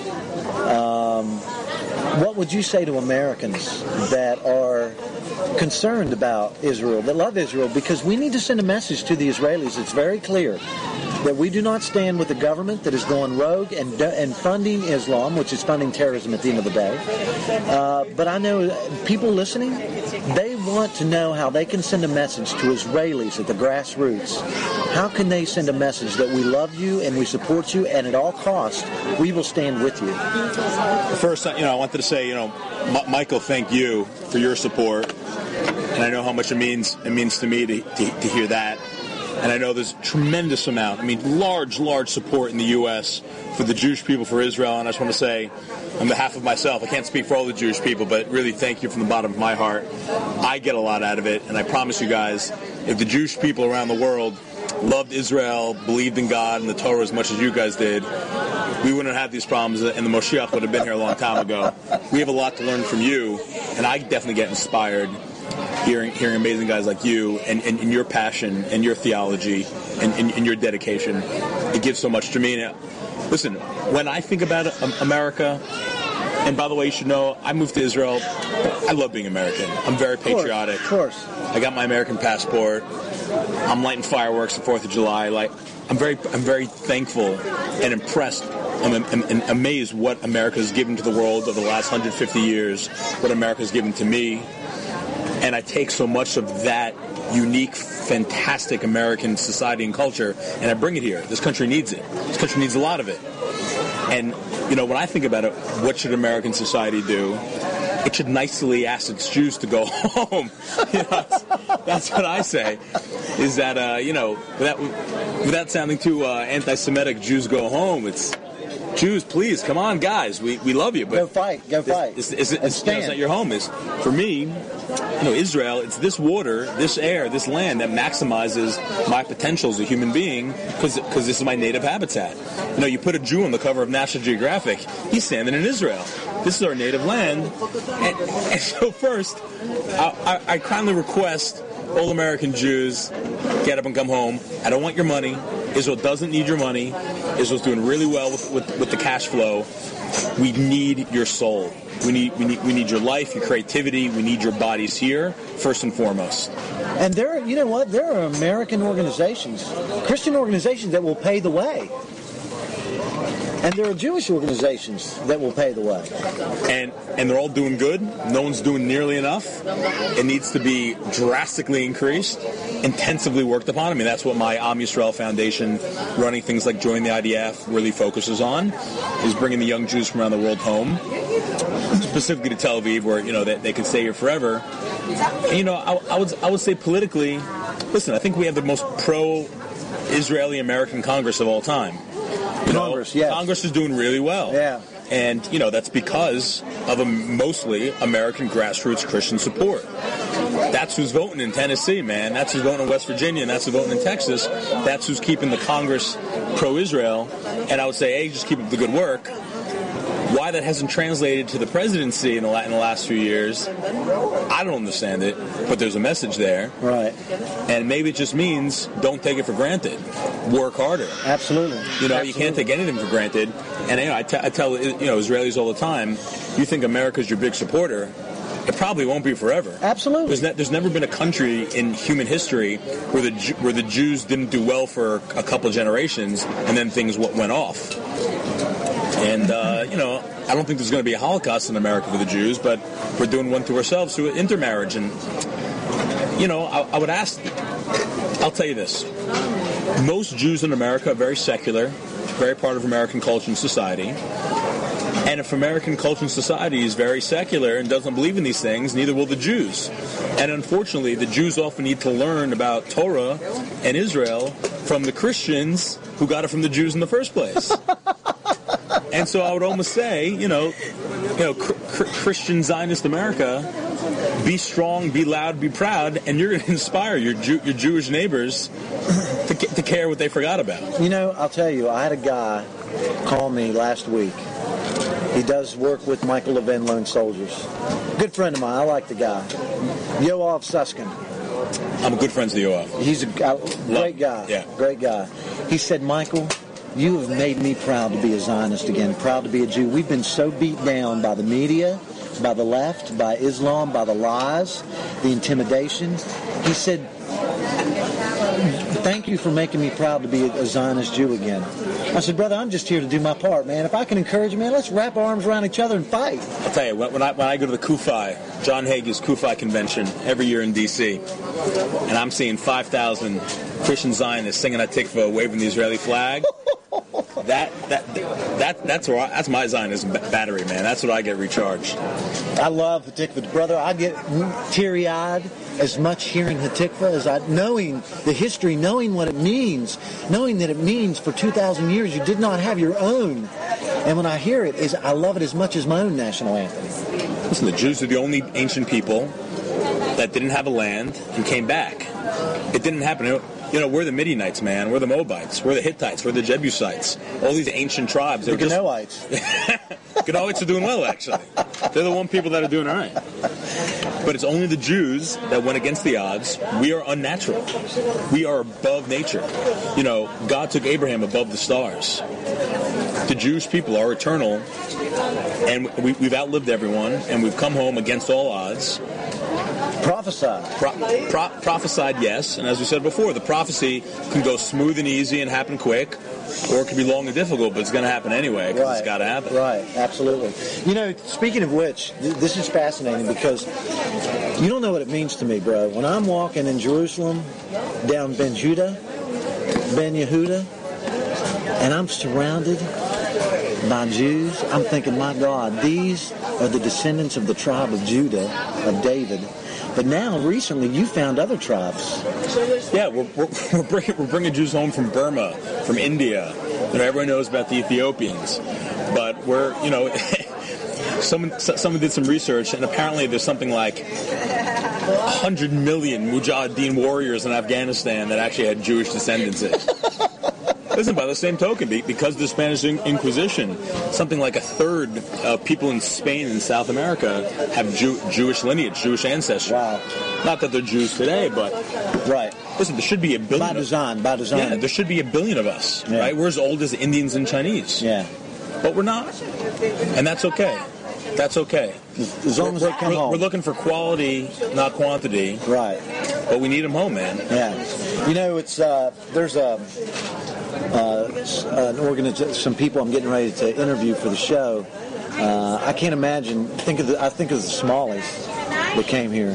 What would you say to Americans that are concerned about Israel, that love Israel? Because we need to send a message to the Israelis. It's very clear that we do not stand with the government that is going rogue and funding Islam, which is funding terrorism at the end of the day. But I know people listening, they want to know how they can send a message to Israelis at the grassroots. How can they send a message that we love you and we support you, and at all costs, we will stand with you? First, I wanted to say, Michael, thank you for your support. And I know how much it means to me to hear that. And I know there's a tremendous amount, large support in the U.S. for the Jewish people, for Israel. And I just want to say, on behalf of myself, I can't speak for all the Jewish people, but really thank you from the bottom of my heart. I get a lot out of it. And I promise you guys, if the Jewish people around the world loved Israel, believed in God and the Torah as much as you guys did, we wouldn't have these problems, and the Moshiach would have been here a long time ago. We have a lot to learn from you, and I definitely get inspired hearing amazing guys like you and your passion and your theology and your dedication. It gives so much to me. Now, listen, when I think about America, and by the way, you should know, I moved to Israel. I love being American. I'm very patriotic. Of course. I got my American passport. I'm lighting fireworks the 4th of July. I'm very thankful and impressed. I'm amazed what America has given to the world over the last 150 years, what America has given to me. And I take so much of that unique, fantastic American society and culture, and I bring it here. This country needs it. This country needs a lot of it. And, when I think about it, what should American society do? It should nicely ask its Jews to go home. That's what I say. Is that, without sounding too anti-Semitic, Jews go home. It's Jews, please, come on, guys. We love you. But go fight. It's not your home. For me, Israel, it's this water, this air, this land that maximizes my potential as a human being because this is my native habitat. You put a Jew on the cover of National Geographic, he's standing in Israel. This is our native land. And so first, I kindly request all American Jews, get up and come home. I don't want your money. Israel doesn't need your money. Israel's doing really well with the cash flow. We need your soul. We need your life, your creativity. We need your bodies here, first and foremost. And there are American organizations, Christian organizations that will pay the way. And there are Jewish organizations that will pay the way. And they're all doing good. No one's doing nearly enough. It needs to be drastically increased, intensively worked upon. That's what my Am Yisrael Foundation, running things like Join the IDF, really focuses on, is bringing the young Jews from around the world home, specifically to Tel Aviv, where they can stay here forever. And, I would say politically, listen, I think we have the most pro-Israeli American Congress of all time. Congress, yes. Congress is doing really well. Yeah. And, that's because of a mostly American grassroots Christian support. That's who's voting in Tennessee, man. That's who's voting in West Virginia, and that's who's voting in Texas. That's who's keeping the Congress pro-Israel. And I would say, A, just keep up the good work. Why that hasn't translated to the presidency in the last few years, I don't understand it, but there's a message there. Right. And maybe it just means don't take it for granted. Work harder. Absolutely. You can't take anything for granted. And I tell Israelis all the time, you think America's your big supporter, it probably won't be forever. Absolutely. There's never been a country in human history where the Jews didn't do well for a couple of generations and then things went off. And, I don't think there's going to be a Holocaust in America for the Jews, but we're doing one to ourselves through intermarriage. And, I would ask, I'll tell you this. Most Jews in America are very secular, very part of American culture and society. And if American culture and society is very secular and doesn't believe in these things, neither will the Jews. And unfortunately, the Jews often need to learn about Torah and Israel from the Christians who got it from the Jews in the first place. And so I would almost say, Christian Zionist America, be strong, be loud, be proud, and you're going to inspire your Jewish neighbors to care what they forgot about. I'll tell you, I had a guy call me last week. He does work with Michael Levin Lone Soldiers. Good friend of mine. I like the guy. Yoav Suskin. I'm a good friend to Yoav. He's a great guy. Yeah. Great guy. He said, Michael, you have made me proud to be a Zionist again, proud to be a Jew. We've been so beat down by the media, by the left, by Islam, by the lies, the intimidation. He said, thank you for making me proud to be a Zionist Jew again. I said, brother, I'm just here to do my part, man. If I can encourage you, man, let's wrap our arms around each other and fight. I'll tell you, when I go to the Kufi, John Hagee's Kufi convention every year in D.C., and I'm seeing 5,000 Christian Zionists singing Hatikva, waving the Israeli flag, that's my Zionism battery, man. That's what I get recharged. I love Hatikva, brother. I get teary-eyed as much hearing Hatikva as knowing the history, knowing what it means, knowing that it means for 2,000 years you did not have your own. And when I hear it, I love it as much as my own national anthem. Listen, the Jews are the only ancient people that didn't have a land and came back. It didn't happen. We're the Midianites, man. We're the Moabites. We're the Hittites. We're the Jebusites. All these ancient tribes. The Ganoites. Ganoites are doing well, actually. They're the one people that are doing all right. But it's only the Jews that went against the odds. We are unnatural. We are above nature. God took Abraham above the stars. The Jewish people are eternal, and we've outlived everyone, and we've come home against all odds. Prophesied. Prophesied, yes. And as we said before, the prophecy can go smooth and easy and happen quick, or it can be long and difficult, but it's going to happen anyway because it's got to happen. Right, absolutely. Speaking of which, this is fascinating because you don't know what it means to me, bro. When I'm walking in Jerusalem down Ben Yehuda, and I'm surrounded by Jews, I'm thinking, my God, these are the descendants of the tribe of Judah, of David. But now, recently, you found other tribes. Yeah, we're bringing Jews home from Burma, from India. Everyone knows about the Ethiopians, but someone did some research, and apparently there's something like 100 million Mujahideen warriors in Afghanistan that actually had Jewish descendants in. Listen, by the same token, because of the Spanish Inquisition, something like a third of people in Spain and South America have Jewish lineage, Jewish ancestry. Wow. Not that they're Jews today, but... Right. Listen, there should be a billion... By design. Yeah, there should be a billion of us, right? We're as old as Indians and Chinese. Yeah. But we're not. And that's okay. That's okay. As long as they come home. We're looking for quality, not quantity. Right. But we need them home, man. Yeah. It's there's an organization, some people I'm getting ready to interview for the show. I can't imagine. I think of the Somalis that came here.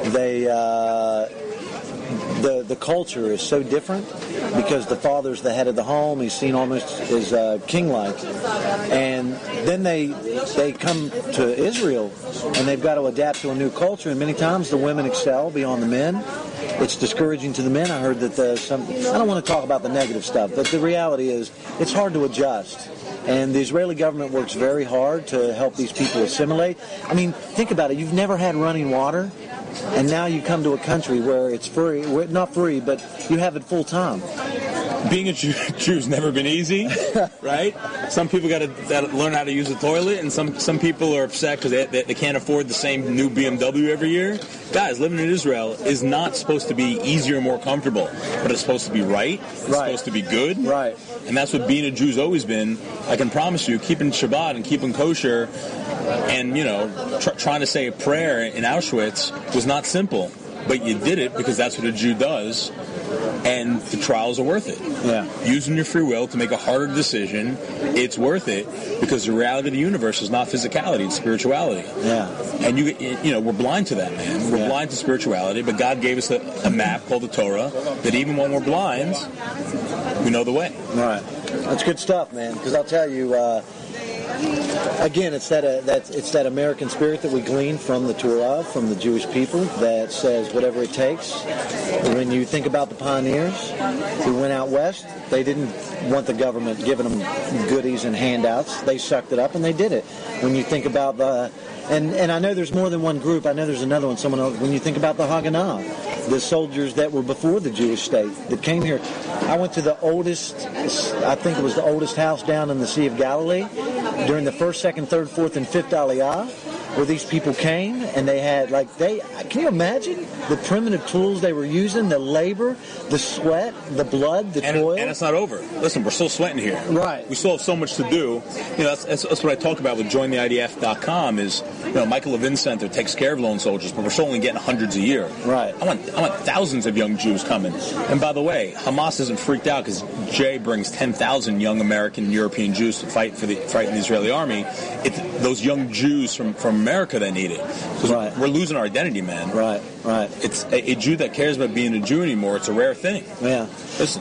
The culture is so different because the father's the head of the home. He's seen almost as king-like, and then they come to Israel and they've got to adapt to a new culture. And many times the women excel beyond the men. It's discouraging to the men. I heard that I don't want to talk about the negative stuff, but the reality is it's hard to adjust. And the Israeli government works very hard to help these people assimilate. I mean, think about it. You've never had running water and now you come to a country where it's free, not free, but you have it full time. Being a Jew's never been easy, right? Some people got to learn how to use the toilet, and some people are upset because they can't afford the same new BMW every year. Guys, living in Israel is not supposed to be easier or more comfortable, but it's supposed to be right. It's supposed to be good. Right. And that's what being a Jew's always been. I can promise you, keeping Shabbat and keeping kosher and, trying to say a prayer in Auschwitz was not simple. But you did it because that's what a Jew does. And the trials are worth it. Yeah. Using your free will to make a harder decision, it's worth it because the reality of the universe is not physicality, it's spirituality. Yeah. And we're blind to that, man. We're blind to spirituality, but God gave us a map called the Torah that even when we're blind, we know the way. Right. That's good stuff, man. Because I'll tell you, again, it's that American spirit that we glean from the Torah, from the Jewish people, that says whatever it takes. When you think about the pioneers who went out west, they didn't want the government giving them goodies and handouts. They sucked it up and they did it. When you think about and I know there's more than one group. I know there's another one, someone else. When you think about the Haganah, the soldiers that were before the Jewish state that came here. I went to the oldest, I think it was the oldest house down in the Sea of Galilee during the 1st, 2nd, 3rd, 4th, and 5th Aliyah, where these people came and they had, can you imagine the primitive tools they were using, the labor, the sweat, the blood, the toil? And it's not over. Listen, we're still sweating here. Right. We still have so much to do. That's what I talk about with jointheidf.com is, Michael Levin Center takes care of lone soldiers, but we're still only getting hundreds a year. Right. I want thousands of young Jews coming. And by the way, Hamas isn't freaked out because Jay brings 10,000 young American and European Jews to fight in the Israeli army. It's those young Jews from America that need it. Because we're losing our identity, man. Right. It's a Jew that cares about being a Jew anymore. It's a rare thing. Yeah. Listen.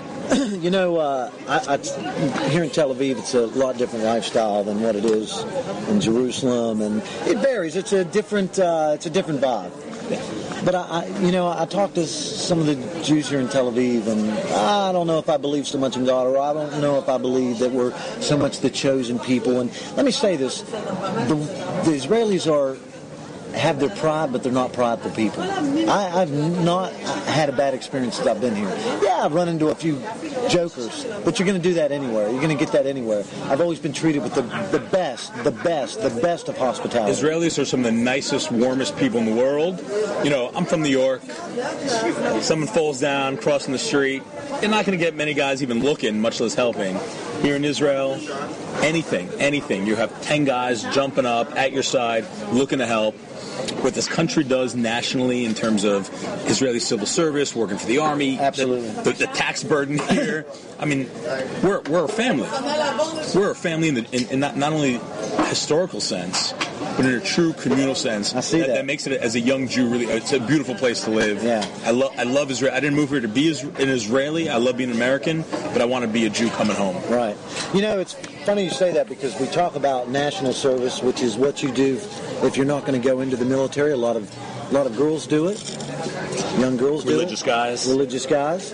Here in Tel Aviv, it's a lot different lifestyle than what it is in Jerusalem, and it varies. It's a different vibe. But I talked to some of the Jews here in Tel Aviv, and I don't know if I believe so much in God, or I don't know if I believe that we're so much the chosen people. And let me say this: the Israelis have their pride, but they're not prideful people. I've not had a bad experience since I've been here. Yeah, I've run into a few jokers, but you're going to do that anywhere. You're going to get that anywhere. I've always been treated with the best of hospitality. Israelis are some of the nicest, warmest people in the world. I'm from New York. Someone falls down, crossing the street. You're not going to get many guys even looking, much less helping. Here in Israel, anything. You have 10 guys jumping up at your side, looking to help. What this country does nationally in terms of Israeli civil service, working for the army, absolutely, the tax burden here. I mean, we're a family. We're a family in not only historical sense, but in a true communal sense. I see that. That makes it, as a young Jew, really, it's a beautiful place to live. Yeah. I love Israel. I didn't move here to be an Israeli. I love being American, but I want to be a Jew coming home. Right. It's funny you say that because we talk about national service, which is what you do if you're not going to go into the military. A lot of girls do it. Young girls do it. Religious guys.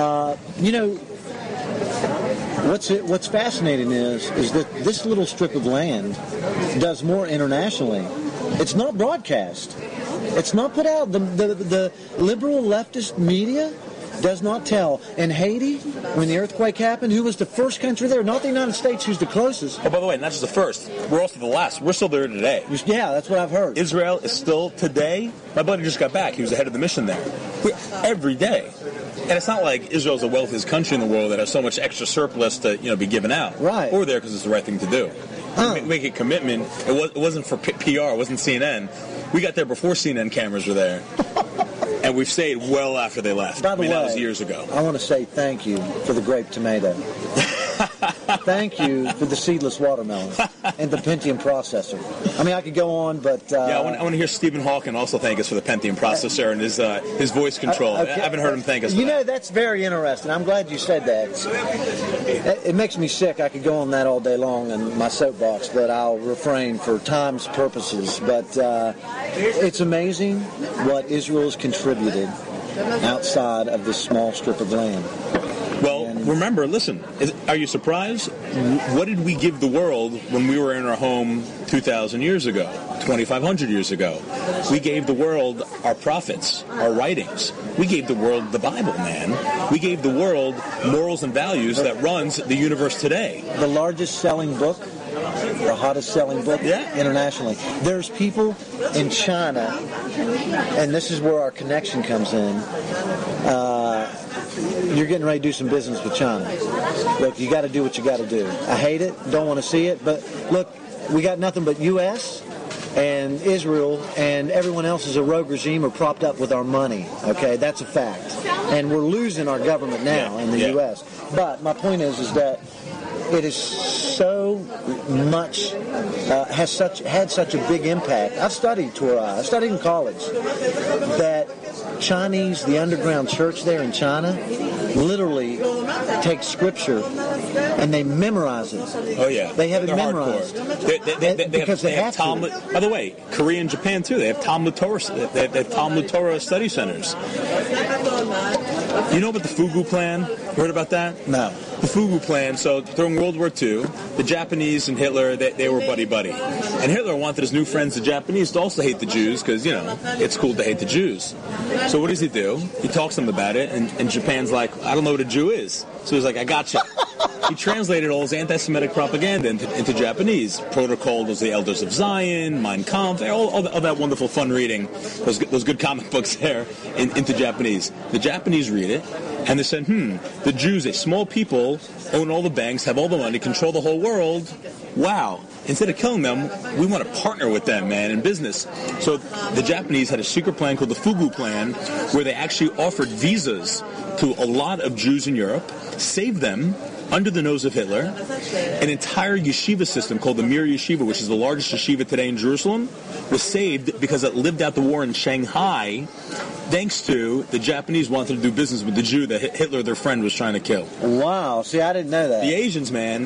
What's fascinating is that this little strip of land does more internationally. It's not broadcast. It's not put out. The liberal leftist media does not tell. In Haiti, when the earthquake happened, who was the first country there? Not the United States, who's the closest. Oh, by the way, not just the first. We're also the last. We're still there today. Yeah, that's what I've heard. Israel is still today. My buddy just got back. He was the head of the mission there. Every day. And it's not like Israel's the wealthiest country in the world that has so much extra surplus to be given out. Right. We're there because it's the right thing to do. Make a commitment. It wasn't for PR. It wasn't CNN. We got there before CNN cameras were there. And we've stayed well after they left. By the way, that was years ago. I want to say thank you for the grape tomato. Thank you for the seedless watermelon and the Pentium processor. I mean, I could go on, but... I want to hear Stephen Hawking also thank us for the Pentium processor and his voice control. Okay. I haven't heard him thank us for that. That's very interesting. I'm glad you said that. It makes me sick. I could go on that all day long in my soapbox, but I'll refrain for time's purposes. But it's amazing what Israel's contributed outside of this small strip of land. Well, remember, listen, are you surprised? What did we give the world when we were in our home 2,000 years ago, 2,500 years ago? We gave the world our prophets, our writings. We gave the world the Bible, man. We gave the world morals and values that runs the universe today. The largest selling book, the hottest selling book internationally. There's people in China, and this is where our connection comes in. You're getting ready to do some business with China. Look, you got to do what you got to do. I hate it, don't want to see it, but look, we got nothing but U.S. and Israel, and everyone else is a rogue regime or propped up with our money. Okay, that's a fact. And we're losing our government now in the U.S. But my point is that it is so much, had such a big impact. I've studied Torah. I studied in college. That Chinese, the underground church there in China, literally takes scripture and they memorize it. Oh, yeah. They have it memorized. Because they have Talmud. By the way, Korea and Japan, too, they have Talmud Torah, they have Talmud Torah study centers. You know about the Fugu Plan? You heard about that? No. The Fugu Plan, so during World War II, the Japanese and Hitler, they were buddy-buddy. And Hitler wanted his new friends, the Japanese, to also hate the Jews, because, it's cool to hate the Jews. So what does he do? He talks to them about it, and Japan's like, I don't know what a Jew is. So he's like, I gotcha. He translated all his anti-Semitic propaganda into Japanese. Protocol was the Elders of Zion, Mein Kampf, all that wonderful fun reading, those good comic books there, into Japanese. The Japanese read it, and they said, the Jews, a small people, own all the banks, have all the money, control the whole world. Wow. Instead of killing them, we want to partner with them, man, in business. So the Japanese had a secret plan called the Fugu Plan, where they actually offered visas to a lot of Jews in Europe, saved them under the nose of Hitler. An entire yeshiva system called the Mir Yeshiva, which is the largest yeshiva today in Jerusalem, was saved because it lived out the war in Shanghai, thanks to the Japanese wanted to do business with the Jew that Hitler, their friend, was trying to kill. Wow. See, I didn't know that. The Asians, man,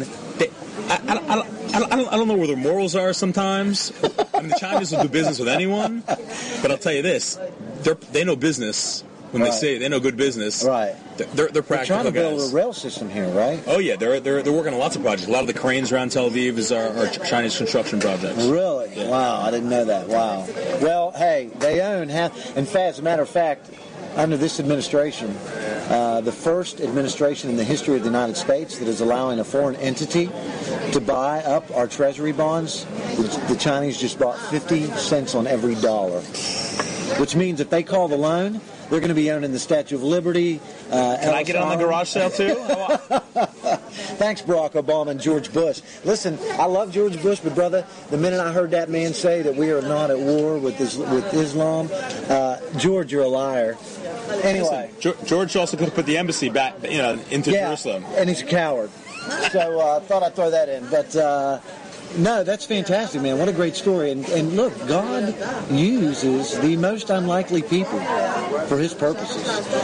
I don't know where their morals are sometimes. I mean, the Chinese will do business with anyone, but I'll tell you this, they know business. When they say they know good business, right? They're practical guys. They're trying to build a rail system here, right? Oh yeah, they're working on lots of projects. A lot of the cranes around Tel Aviv are Chinese construction projects. Really? Yeah. Wow, I didn't know that. Wow. Well, hey, they own half. In fact, as a matter of fact, under this administration, the first administration in the history of the United States that is allowing a foreign entity to buy up our treasury bonds, the Chinese just bought 50 cents on every dollar, which means if they call the loan, they're going to be owning the Statue of Liberty. Can I get on the garage sale, too? Thanks, Barack Obama and George Bush. Listen, I love George Bush, but, brother, the minute I heard that man say that we are not at war with Islam, George, you're a liar. Anyway. Listen, George also could have put the embassy back, into Jerusalem. And he's a coward. So I thought I'd throw that in. But... no, that's fantastic, man. What a great story. And look, God uses the most unlikely people for his purposes.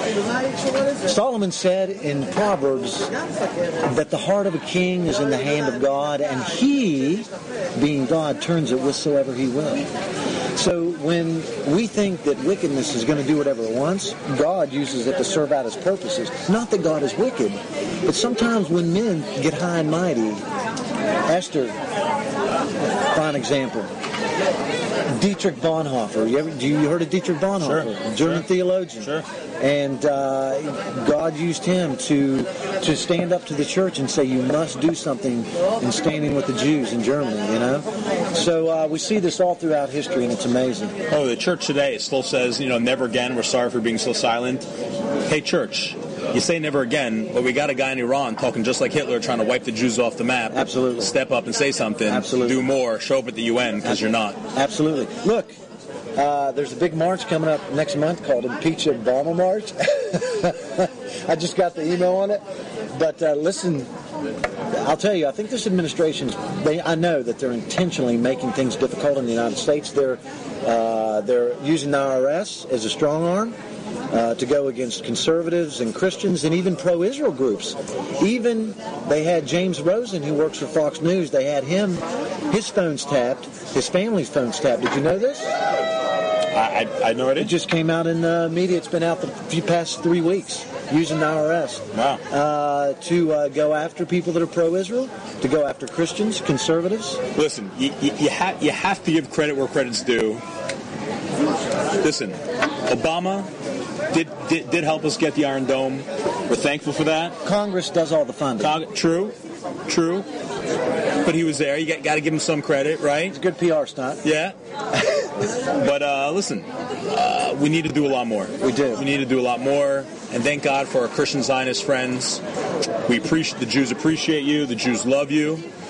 Solomon said in Proverbs that the heart of a king is in the hand of God, and he, being God, turns it whithersoever he will. So when we think that wickedness is going to do whatever it wants, God uses it to serve out his purposes. Not that God is wicked, but sometimes when men get high and mighty, Esther, fine example. Dietrich Bonhoeffer. You heard of Dietrich Bonhoeffer? Sure. German theologian. Sure. And God used him to stand up to the church and say, you must do something in standing with the Jews in Germany, So we see this all throughout history, and it's amazing. Oh, the church today still says, never again, we're sorry for being so silent. Hey, church. You say never again, but we got a guy in Iran talking just like Hitler, trying to wipe the Jews off the map. Absolutely. Step up and say something. Absolutely. Do more. Show up at the UN, because you're not. Absolutely. Look, there's a big march coming up next month called Impeach Obama March. I just got the email on it. But listen, I'll tell you, I think this administration, I know that they're intentionally making things difficult in the United States. They're using the IRS as a strong arm. To go against conservatives and Christians and even pro-Israel groups. Even they had James Rosen, who works for Fox News, they had his phone's tapped, his family's phone's tapped. Did you know this? I know it. It just came out in the media. It's been out the past 3 weeks. using the IRS. Wow. To go after people that are pro-Israel, to go after Christians, conservatives. Listen, you have to give credit where credit's due. Listen, Obama did help us get the Iron Dome. We're thankful for that. Congress does all the funding. True. But he was there. You got to give him some credit, right? It's a good PR stunt. Yeah. But listen, we need to do a lot more. We do. We need to do a lot more. And thank God for our Christian Zionist friends. The Jews appreciate you. The Jews love you.